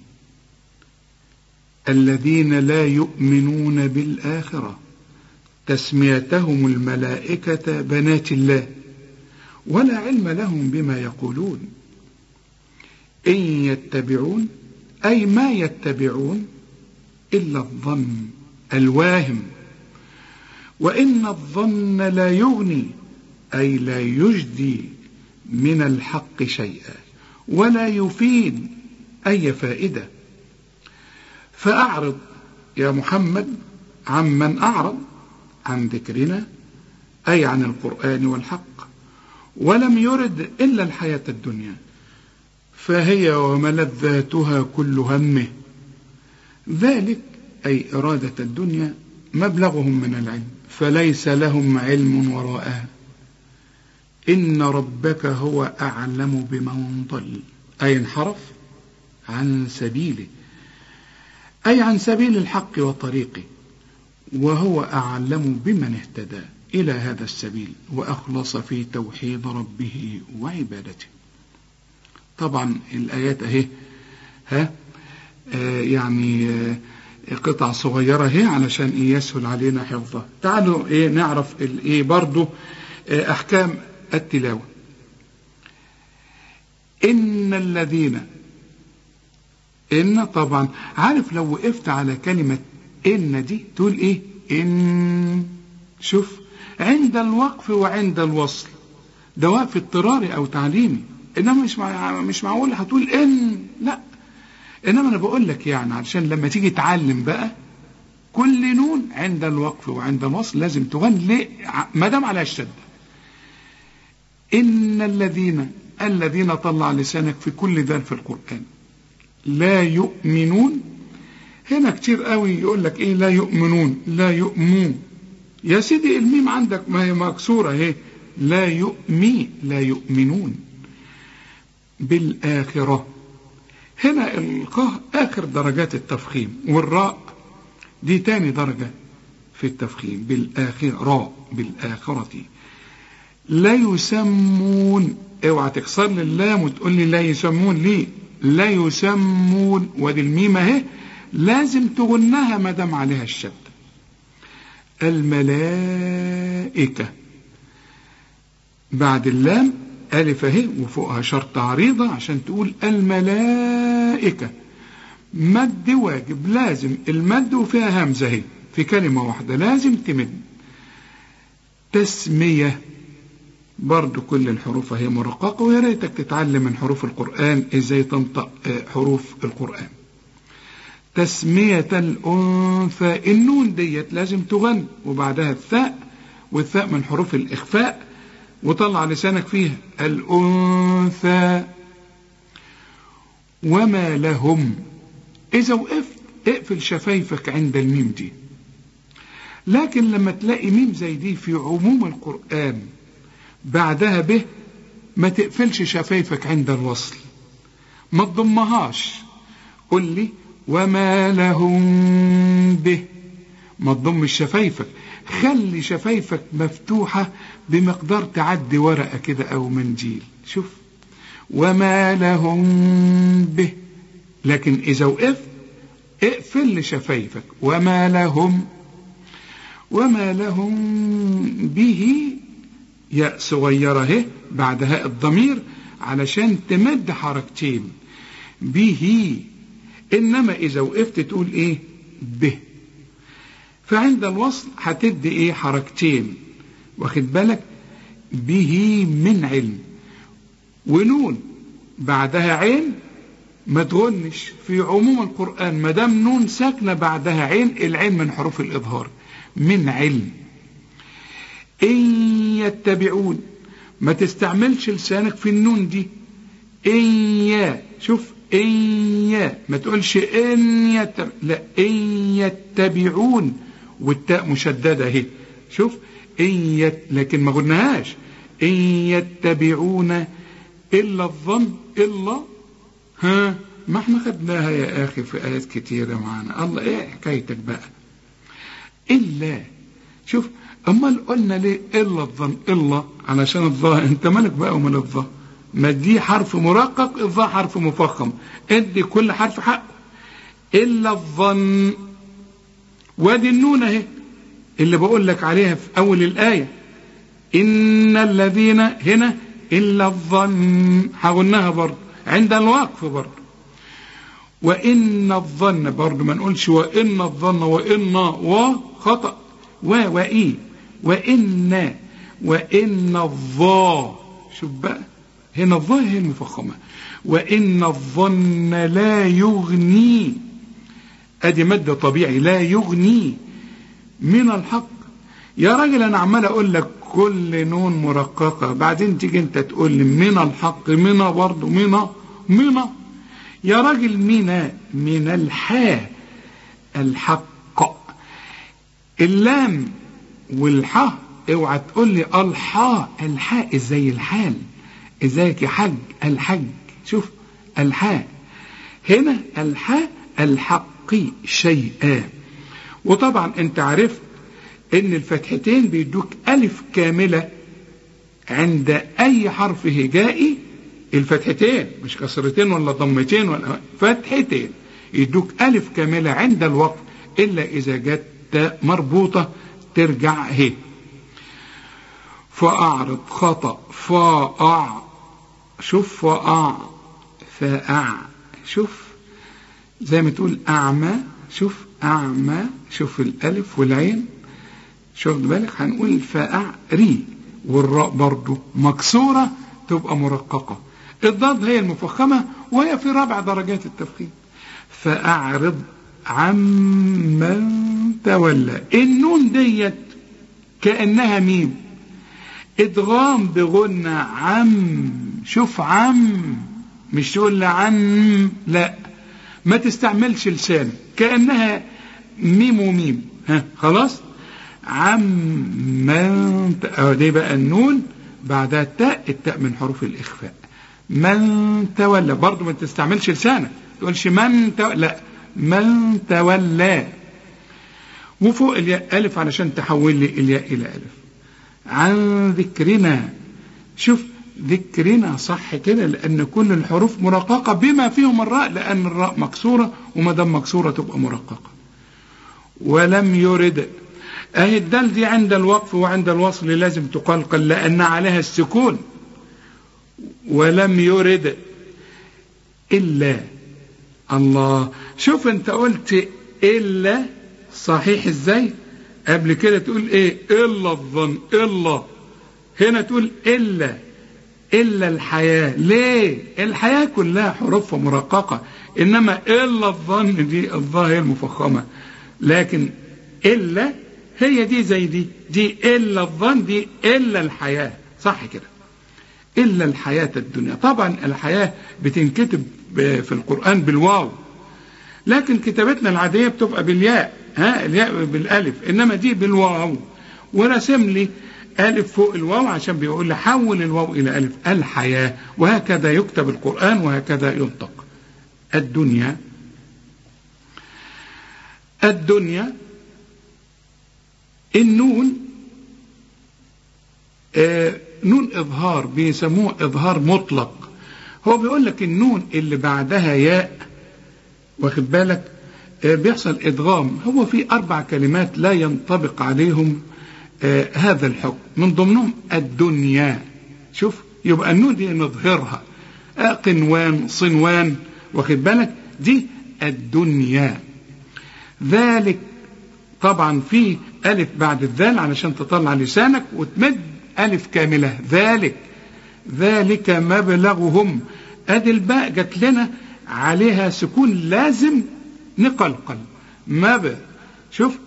الذين لا يؤمنون بالآخرة تسميتهم الملائكة بنات الله ولا علم لهم بما يقولون إن يتبعون، أي ما يتبعون إلا الظن الواهم، وإن الظن لا يغني، أي لا يجدي من الحق شيئا ولا يفيد أي فائدة. فأعرض يا محمد عمن أعرض عن ذكرنا، أي عن القرآن والحق، ولم يرد إلا الحياة الدنيا فهي وملذاتها كل همه، ذلك أي إرادة الدنيا مبلغهم من العلم فليس لهم علم وراءها إن ربك هو أعلم بمن ضل، أي انحرف عن سبيله، أي عن سبيل الحق وطريقه، وهو أعلم بمن اهتدى إلى هذا السبيل وأخلص في توحيد ربه وعبادته. طبعا الآيات اهي يعني قطع صغيرة اهي علشان يسهل علينا حفظها. تعالوا نعرف برضو أحكام التلاوة. إن الذين، إن طبعا عارف لو وقفت على كلمة إن دي تقول إن، شوف عند الوقف وعند الوصل ده وقف اضطراري أو تعليمي، إنما مش معقول هتقول إن، لا، إنما أنا بقول لك يعني علشان لما تيجي تعلم بقى كل نون عند الوقف وعند الوصل لازم تغني ما دام على الشدة. إن الذين طلع لسانك في كل ذلك في القرآن، لا يؤمنون. هنا كتير قوي يقول لك ايه لا يؤمنون، لا يؤمنون. يا سيدي الميم عندك ما هي مكسورة اهي، لا يؤمي، لا يؤمنون. بالآخرة، هنا القاء آخر درجات التفخيم، والراء دي تاني درجة في التفخيم. بالآخرة، راء بالآخرة. لا يسمون، اوعى تكسر لي اللام وتقول لي لا يسمون ليه؟ لا يسمون، ودي الميمة اهي لازم تغنها ما دام عليها الشد. الملائكة، بعد اللام ألف اهي وفوقها شرط عريضة عشان تقول الملائكة. مد واجب، لازم المد وفيها همزة اهي في كلمة واحدة لازم تمد. تسمية، برضو كل الحروف هي مرققة، ويا ريتك تتعلم من حروف القرآن ازاي تنطق حروف القرآن. تسمية الأنثى، النون ديت لازم تغن وبعدها الثاء، والثاء من حروف الإخفاء وطلع لسانك فيها. الأنثى. وما لهم، إذا وقفت اقفل شفايفك عند الميم دي، لكن لما تلاقي ميم زي دي في عموم القرآن بعدها به ما تقفلش شفايفك عند الوصل، ما تضمهاش. قل لي وما لهم به، ما تضمش شفايفك، خلي شفايفك مفتوحة بمقدار تعدي ورقة كده أو منديل. شوف وما لهم به، لكن إذا وقفت اقفل شفايفك. وما لهم، وما لهم به، ياء صغيرة اهي بعدها الضمير علشان تمد حركتين به. إنما إذا وقفت تقول إيه به، فعند الوصل هتدي إيه حركتين، واخد بالك. به من علم، ونون بعدها عين ما تغنش في عموم القرآن ما دام نون ساكنة بعدها عين، العين من حروف الإظهار. من علم. إن يتبعون، ما تستعملش لسانك في النون دي. إن يا، شوف إن يا، ما تقولش إن يتبع، لا إن يتبعون، والتاء مشددة اهي. شوف إن لكن ما قلناهاش. إن يتبعون إلا الظن، إلا ها ما احنا خدناها يا أخي في آيات كتيرة معانا. الله إيه حكايتك بقى؟ إلا، شوف أمال قلنا ليه إلا الظن؟ إلا علشان الظاء، أنت مالك بقى ومال الظاء؟ ما دي حرف مرقق، الظاء حرف مفخم، ادي كل حرف حقه. إلا الظن، وادي النون اهي اللي بقول لك عليها في أول الآية. إن الذين، هنا إلا الظن هقولناها برضه عند الوقف برضه. وإن الظن برضه ما نقولش وإن الظن، وإن وخطأ، وإي، وإن الظا، شوف بقى هنا الظا هي المفخمة. وإن الظن لا يغني، ادي مادة طبيعي، لا يغني من الحق. يا راجل انا عمال اقول لك كل نون مرققة، بعدين تيجي انت تقول لي من الحق، من برضه من يا راجل من الحاء، الحق. اللام والحاء اوعى تقول لي الحاء ازاي الحال، ازيك يا حج الحج. شوف الحاء هنا، الحاء الحق شيئا. وطبعا انت عرفت ان الفتحتين بيدوك الف كاملة عند اي حرف هجائي. الفتحتين مش كسرتين ولا ضمتين ولا فتحتين، يدوك الف كاملة عند الوقف، الا اذا جت تاء مربوطة ترجع هي. فأعرض، خطأ، فأع، شوف فأع، فأع، شوف زي ما تقول أعمى، شوف أعمى، شوف الألف والعين، شوف بالك هنقول فأعري، والراء برضو مكسورة تبقى مرققة. الضاد هي المفخمة وهي في رابع درجات التفخيم. فأعرض عمن تولى، النون ديت كأنها ميم، ادغام بغنى عم. شوف عم، مش تقول عم، لا ما تستعملش لسانك كأنها ميم وميم. خلاص. عمن دي بقى النون بعدها التاء من حروف الإخفاء. من تولى برضو ما تستعملش لسانك، تقولش من تولى، لا، من تولى. وفوق الياء ألف علشان تحول لي الياء إلى ألف. عن ذكرنا، شوف ذكرنا صح كده، لأن كل الحروف مرققة بما فيهم الراء، لأن الراء مكسورة، وما دام مكسورة تبقى مرققة. ولم يرد، أهي الدال دي عند الوقف وعند الوصل لازم تقلقل لأن عليها السكون. ولم يرد إلا الله. شوف انت قلت إلا صحيح ازاي؟ قبل كده تقول ايه؟ إلا الظن، إلا. هنا تقول إلا الحياة. ليه؟ الحياة كلها حروف مرققة، إنما إلا الظن دي الظاهر المفخمة، لكن إلا هي دي زي دي إلا الظن، دي إلا الحياة، صح كده؟ إلا الحياة الدنيا. طبعا الحياة بتنكتب في القرآن بالواو، لكن كتابتنا العادية بتبقى بالياء، الياء بالألف، إنما دي بالواو. ورسم لي ألف فوق الواو عشان بيقول لي حول الواو إلى ألف، الحياة. وهكذا يكتب القرآن وهكذا ينطق. الدنيا النون نون إظهار، بيسموه إظهار مطلق. هو بيقول لك النون اللي بعدها ياء، واخد بالك، بيحصل إدغام. هو في 4 كلمات لا ينطبق عليهم هذا الحكم، من ضمنهم الدنيا. شوف، يبقى النون دي نظهرها، قنوان، صنوان، واخد بالك، دي الدنيا. ذلك طبعا في ألف بعد الذال علشان تطلع لسانك وتمد ألف كاملة. ذلك مبلغهم. ادي الباء جت لنا عليها سكون، لازم نقلقل. شوف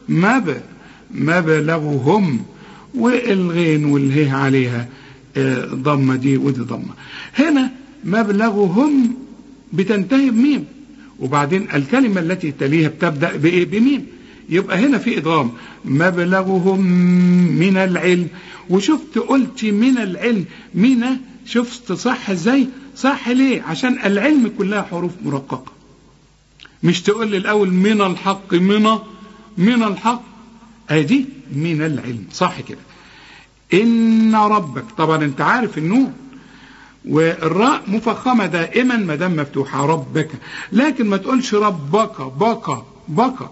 مبلغهم، والغين والهي عليها ضمة، دي ودي ضمة. هنا مبلغهم بتنتهي بميم، وبعدين الكلمة التي تليها بتبدأ بإيه؟ بميم. يبقى هنا في إدغام. مبلغهم من العلم. وشفت قلت من العلم، من، شفت صح ازاي؟ صح ليه؟ عشان العلم كلها حروف مرققة. مش تقول لي الأول من الحق، من الحق، ادي من العلم، صح كده. إن ربك، طبعا انت عارف النون والراء مفخمة دائما ما دام مفتوحة، ربك. لكن ما تقولش ربك، بك.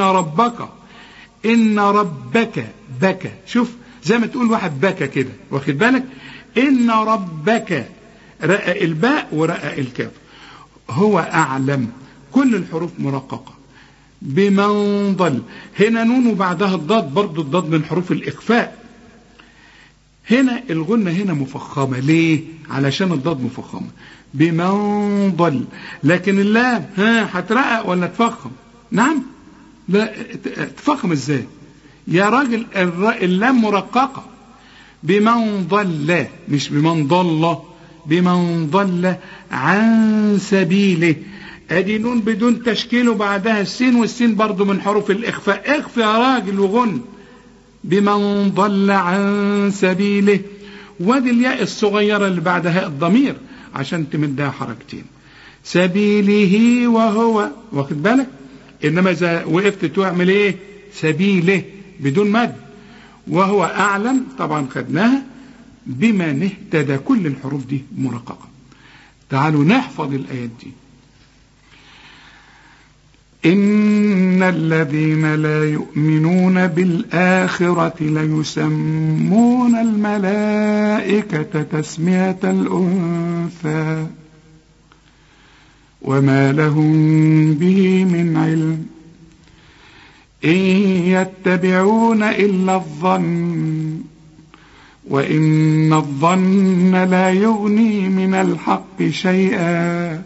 إن ربك بك. شوف زي ما تقول واحد بكى كده، واخد بالك. إن ربك، رقق الباء ورقق الكاف. هو أعلم، كل الحروف مرققة. بمن ضل، هنا نون وبعدها الضاد، برضو الضاد من حروف الإخفاء. هنا الغنة هنا مفخمة. ليه؟ علشان الضاد مفخمة. بمن ضل. لكن اللام هترقق ولا تفخم؟ نعم، لا، تفخم ازاي يا راجل؟ اللام مرققة. بمن ضل، مش بمن ضل، بمن ضل عن سبيله. ادي نون بدون تشكيل وبعدها السين، والسين برضو من حروف الإخفاء. اخفى يا راجل وغن. بمن ضل عن سبيله. وادي الياء الصغيرة اللي بعدها الضمير عشان تمدها حركتين. سبيله وهو، واخد بالك. انما اذا وقفت تعمل ايه؟ سبيله بدون مد. وهو اعلم، طبعا خدناها. بمن اهتدى، كل الحروف دي مرققة. تعالوا نحفظ الآيات دي. إن الذين لا يؤمنون بالآخرة ليسمون الملائكة تسمية الأنثى وما لهم به من علم إن يتبعون إلا الظن وإن الظن لا يغني من الحق شيئا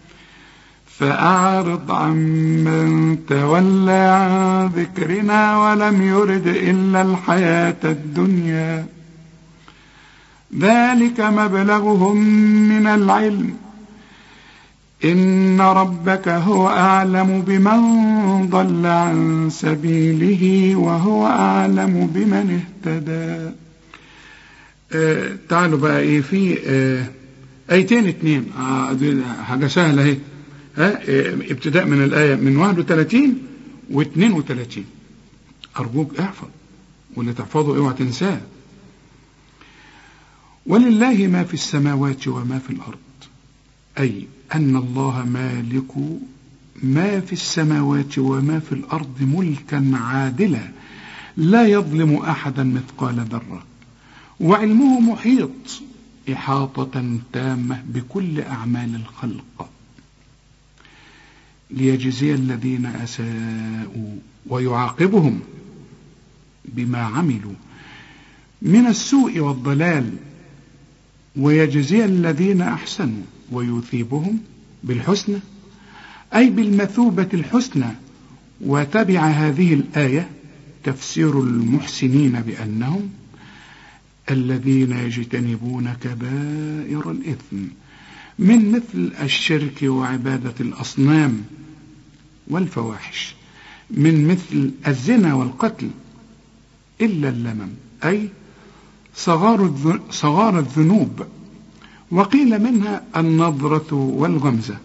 فأعرض عمن تولى عن ذكرنا ولم يرد إلا الحياة الدنيا ذلك مبلغهم من العلم إن ربك هو أعلم بمن ضل عن سبيله وهو أعلم بمن اهتدى. تعالوا بقى ايه في ايتين اتنين حاجة سهلة اهي. ابتداء من الآية من 31 و 32. أرجوك احفظ، واللي تحفظه اوعى تنساه. ولله ما في السماوات وما في الأرض، أي أن الله مالك ما في السماوات وما في الأرض ملكا عادلا لا يظلم أحدا مثقال ذرة، وعلمه محيط إحاطة تامة بكل أعمال الخلق، ليجزي الذين أساءوا ويعاقبهم بما عملوا من السوء والضلال، ويجزي الذين أحسنوا ويثيبهم بالحسنى، أي بالمثوبة الحسنى. وتبع هذه الآية تفسير المحسنين بأنهم الذين يجتنبون كبائر الإثم من مثل الشرك وعبادة الأصنام والفواحش، من مثل الزنا والقتل، إلا اللمم، أي صغار الذنوب، وقيل منها النظرة والغمزة.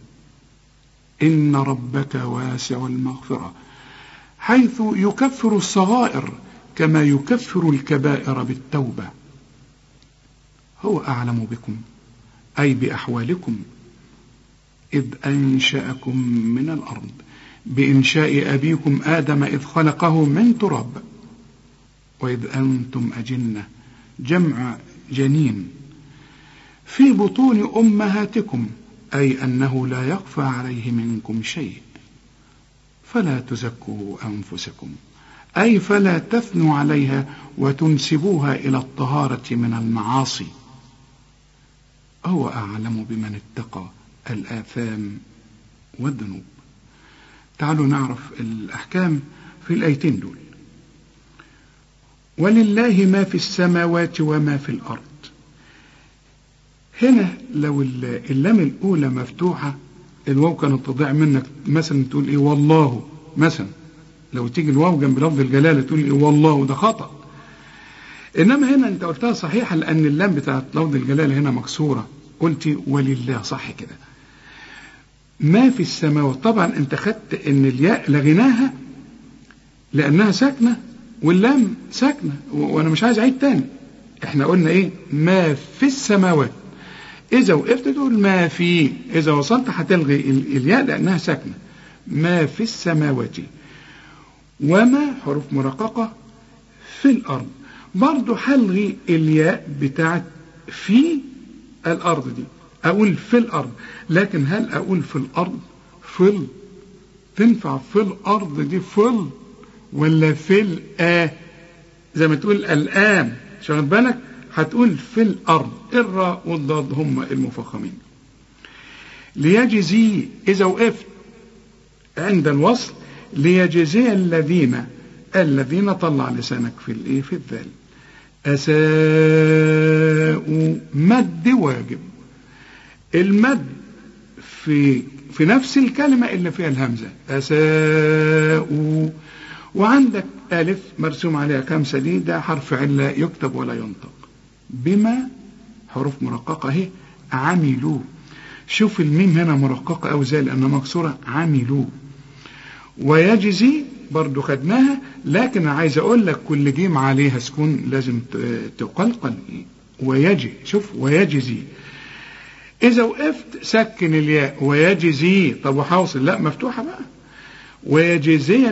إن ربك واسع المغفرة، حيث يكفر الصغائر كما يكفر الكبائر بالتوبة. هو أعلم بكم، أي بأحوالكم، إذ أنشأكم من الأرض، بإنشاء أبيكم آدم إذ خلقه من تراب، وإذ أنتم أجنة، جمع جنين، في بطون أمهاتكم، أي أنه لا يخفى عليه منكم شيء. فلا تزكوا أنفسكم، أي فلا تثنوا عليها وتنسبوها إلى الطهارة من المعاصي. هو أعلم بمن اتقى الآثام والذنوب. تعالوا نعرف الأحكام في الآيتين دول. ولله ما في السماوات وما في الأرض. هنا لو اللام الأولى مفتوحة الواو كانت تضيع منك، مثلا تقول إيه والله، مثلا لو تيجي الواو جنب لفظ الجلالة تقول إيه والله، ده خطأ. إنما هنا أنت قلتها صحيحة، لأن اللام بتاعت لفظ الجلالة هنا مكسورة، قلت ولله، صح كده. ما في السماوات، طبعا أنت خدت إن الياء لغناها لأنها ساكنة واللام ساكنة، وأنا مش عايز أعيد تاني. إحنا قلنا إيه؟ ما في السماوات. إذا وقفت تقول ما في، إذا وصلت هتلغي الياء لأنها ساكنة. ما في السماوات، وما حروف مرققة في الأرض، برضو هلغي الياء بتاعت في الأرض دي، أقول في الأرض. لكن هل أقول في الأرض فل؟ تنفع في الأرض دي فل ولا في الآ؟ زي ما تقول الآن، شغل بالك، هتقول في الأرض. الراء والضاد هم المفخمين. ليجزي، إذا وقفت عند الوصل ليجزي الذين طلع لسانك في الايه في الذال. أساءوا، مد واجب. المد في نفس الكلمة اللي فيها الهمزة، أساءوا، وعندك ألف مرسوم عليها خمسة، دي ده حرف علة يكتب ولا ينطق. بما حروف مرققة اهي، عملوا. شوف الميم هنا مرققة أو زي لأنها مكسورة، عملوا. ويجزي برضو خدناها، لكن عايز أقول لك كل جيم عليها سكون لازم تقلقل. ويجي، شوف ويجزي. إذا وقفت سكن الياء ويجزي. طب وحاوصل؟ لا، مفتوحة بقى. ويجزي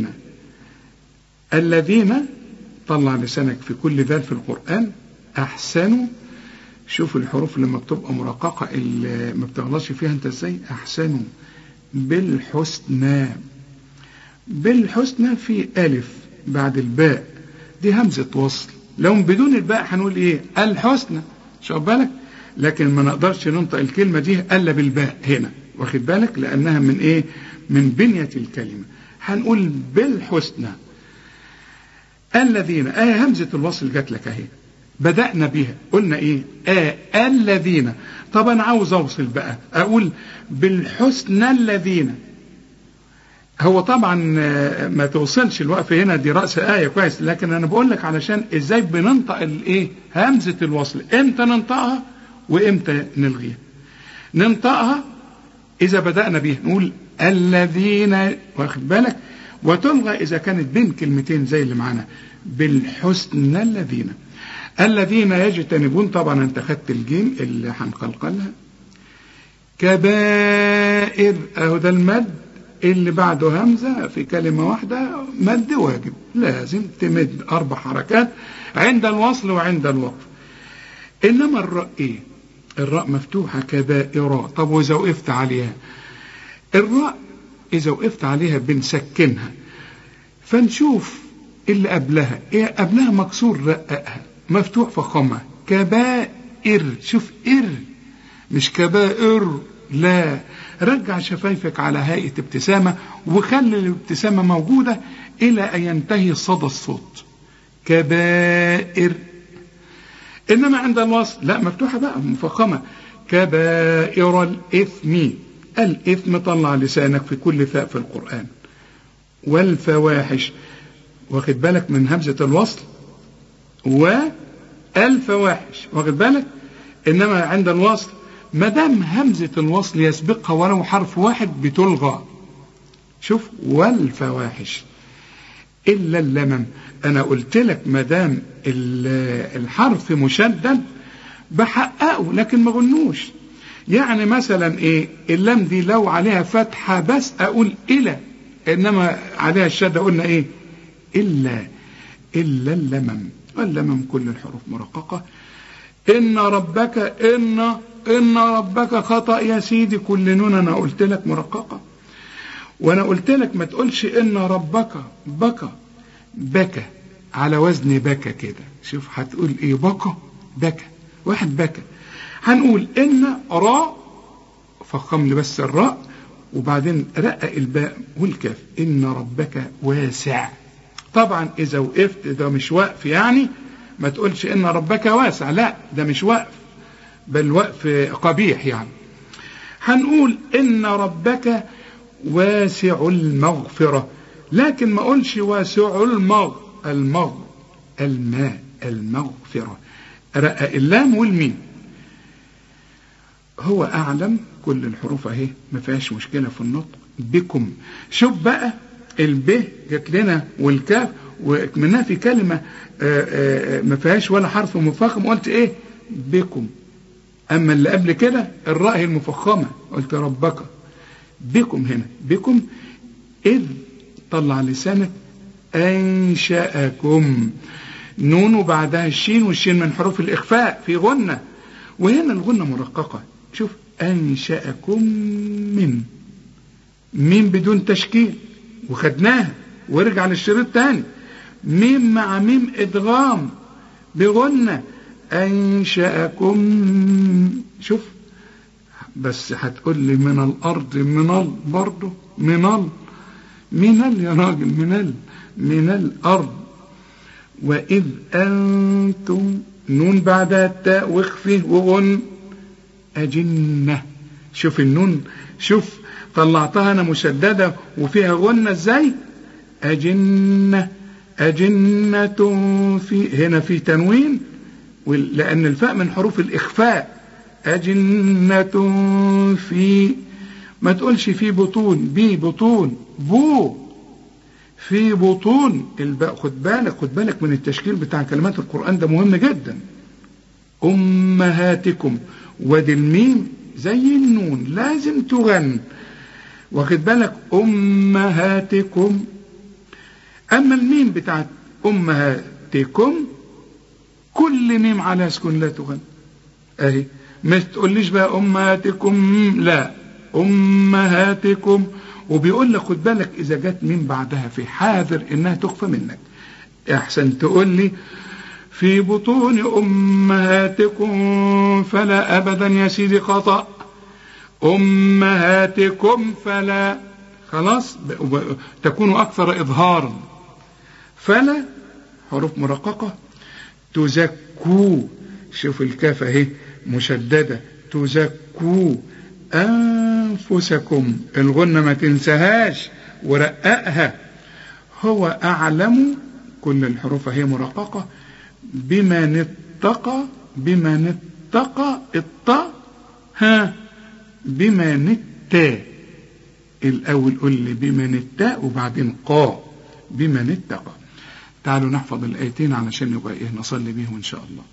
الذين طلع لسانك في كل ذال في القرآن أحسنوا. شوف الحروف لما بتبقى مرققة اللي ما بتغلطش فيها انت ازاي. أحسنوا بالحسنى. بالحسنى في ألف بعد الباء، دي همزة وصل. لو بدون الباء هنقول ايه؟ الحسنى، شوف بالك. لكن ما نقدرش ننطق الكلمة دي إلا بالباء هنا، واخد بالك، لأنها من ايه؟ من بنية الكلمة. هنقول بالحسنى. الذين، همزة الوصل جات لك اهي، بدأنا بها قلنا ايه؟ الذين. طب انا عاوز اوصل بقى اقول بالحسنى الذين. هو طبعا ما توصلش الوقف هنا، دي رأس آية كويس، لكن انا بقول لك علشان ازاي بننطق الايه؟ همزة الوصل، امتى ننطقها وامتى نلغيها. ننطقها اذا بدأنا بيها نقول الذين، واخد بالك، وتلغى اذا كانت بين كلمتين زي اللي معانا بالحسنى الذين. الذين يجتنبون، طبعا انت خدت الجيم اللي هنقلقلها. كبائر، اهو ده المد اللي بعده همزة في كلمة واحدة، مد واجب، لازم تمد 4 حركات عند الوصل وعند الوقف. انما الراء ايه؟ الراء مفتوحة كبائر. طب واذا وقفت عليها الراء، اذا وقفت عليها بنسكنها، فنشوف اللي قبلها ايه. قبلها مكسور، رققها، مفتوح فخمة. كبائر، شوف مش كبائر، لا. رجع شفايفك على هيئة ابتسامة، وخلي الابتسامة موجودة إلى أن ينتهي صدى الصوت. كبائر. إنما عند الوصل لا، مفتوحة بقى مفخمة. كبائر الإثم. الإثم طلع لسانك في كل ثاء في القرآن. والفواحش، واخد بالك من همزة الوصل، والفواحش، واخد بالك. إنما عند الوصل ما دام همزة الوصل يسبقها ولو حرف واحد بتلغى. شوف، والفواحش إلا اللمم. أنا قلت لك ما دام الحرف مشدد بحققه، لكن ما غنوش. يعني مثلا إيه؟ اللام دي لو عليها فتحة بس أقول إلى، إنما عليها الشدة قلنا إيه؟ إلا اللمم. واللمم كل الحروف مرققة. إن ربك، إن ربك خطأ يا سيدي، كل نون أنا قلت لك مرققة. وأنا قلت لك ما تقولش إن ربك بكى على وزن بكى كده. شوف هتقول إيه؟ بكى واحد بكى. هنقول إن راء، فخم لي بس الراء، وبعدين رقق الباء والكاف. إن ربك واسع. طبعا إذا وقفت ده مش وقف، يعني ما تقولش إن ربك واسع، لا، ده مش وقف، بل وقف قبيح. يعني هنقول إن ربك واسع المغفرة، لكن ما قولش واسع المغفرة. رقق اللام والميم. هو أعلم، كل الحروف اهي ما فيهاش مشكلة في النطق. بكم. شوف بقى الب جت لنا والكاف، ومنها في كلمة ما فيهاش ولا حرف مفخم، قلت ايه؟ بكم. اما اللي قبل كده الراء هي المفخمة، قلت ربك. بكم هنا، بكم اذ طلع لسانك انشأكم. نون وبعدها الشين، والشين من حروف الاخفاء في غنة، وهنا الغنة مرققة. شوف، انشأكم من ميم بدون تشكيل، وخدناها ورجع للشريط تاني. ميم مع ميم ادغام بغنة. انشأكم. شوف، بس هتقول لي من الارض، برضه يا راجل، من الارض. واذ انتم، نون بعدها التاء واخفه وغن. اجنة. شوف النون، شوف طلعتها انا مشددة وفيها غنة ازاي. اجنة في هنا في تنوين، لان الفاء من حروف الاخفاء. اجنة في، ما تقولش في بطون، بطون، في بطون الباء. خد بالك من التشكيل بتاع كلمات القرآن، ده مهم جدا. امهاتكم، وادي الميم زي النون لازم تغن، واخد بالك. امهاتكم. اما الميم بتاعت امهاتكم كل ميم على سكون لا تغن اهي. ما تقوليش بقى امهاتكم، لا، امهاتكم. وبيقول لك خد بالك اذا جت ميم بعدها في حاذر انها تخفى منك. احسن تقول لي في بطون امهاتكم فلا، ابدا يا سيدي خطأ. امهاتكم فلا، خلاص تكون اكثر اظهارا. فلا حروف مرققة. تزكوا، شوف الكاف اهي مشددة، تزكوا أنفسكم، الغنة ما تنساهاش ورققها. هو أعلم، كل الحروف هي مرققة، بمن اتقى، بمن اتقى، الطاء ها بمن التاء، الأول قل لي بمن التاء وبعدين قا، بمن اتقى. تعالوا نحفظ الآيتين علشان يبقى نصلي بيهم إن شاء الله.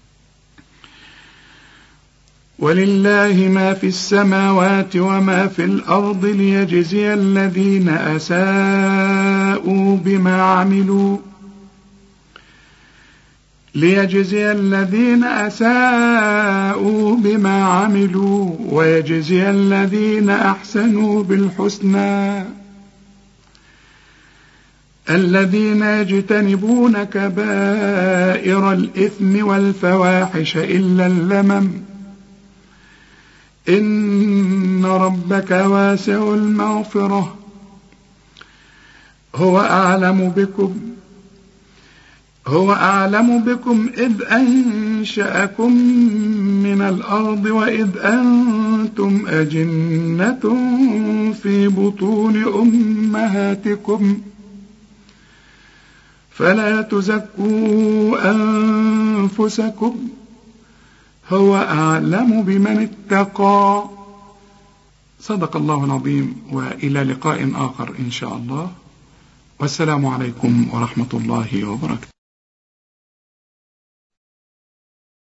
ولله ما في السماوات وما في الأرض ليجزي الذين أساءوا بما عملوا، ليجزي الذين أساءوا بما عملوا ويجزي الذين أحسنوا بالحسنى، الذين يجتنبون كبائر الإثم والفواحش إلا اللمم، إن ربك واسع المغفرة، هو أعلم بكم إذ أنشأكم من الأرض وإذ أنتم أجنة في بطون أمهاتكم، فلا تزكوا أنفسكم، هو أعلم بمن اتقى. صدق الله العظيم، وإلى لقاء آخر إن شاء الله، والسلام عليكم ورحمة الله وبركاته.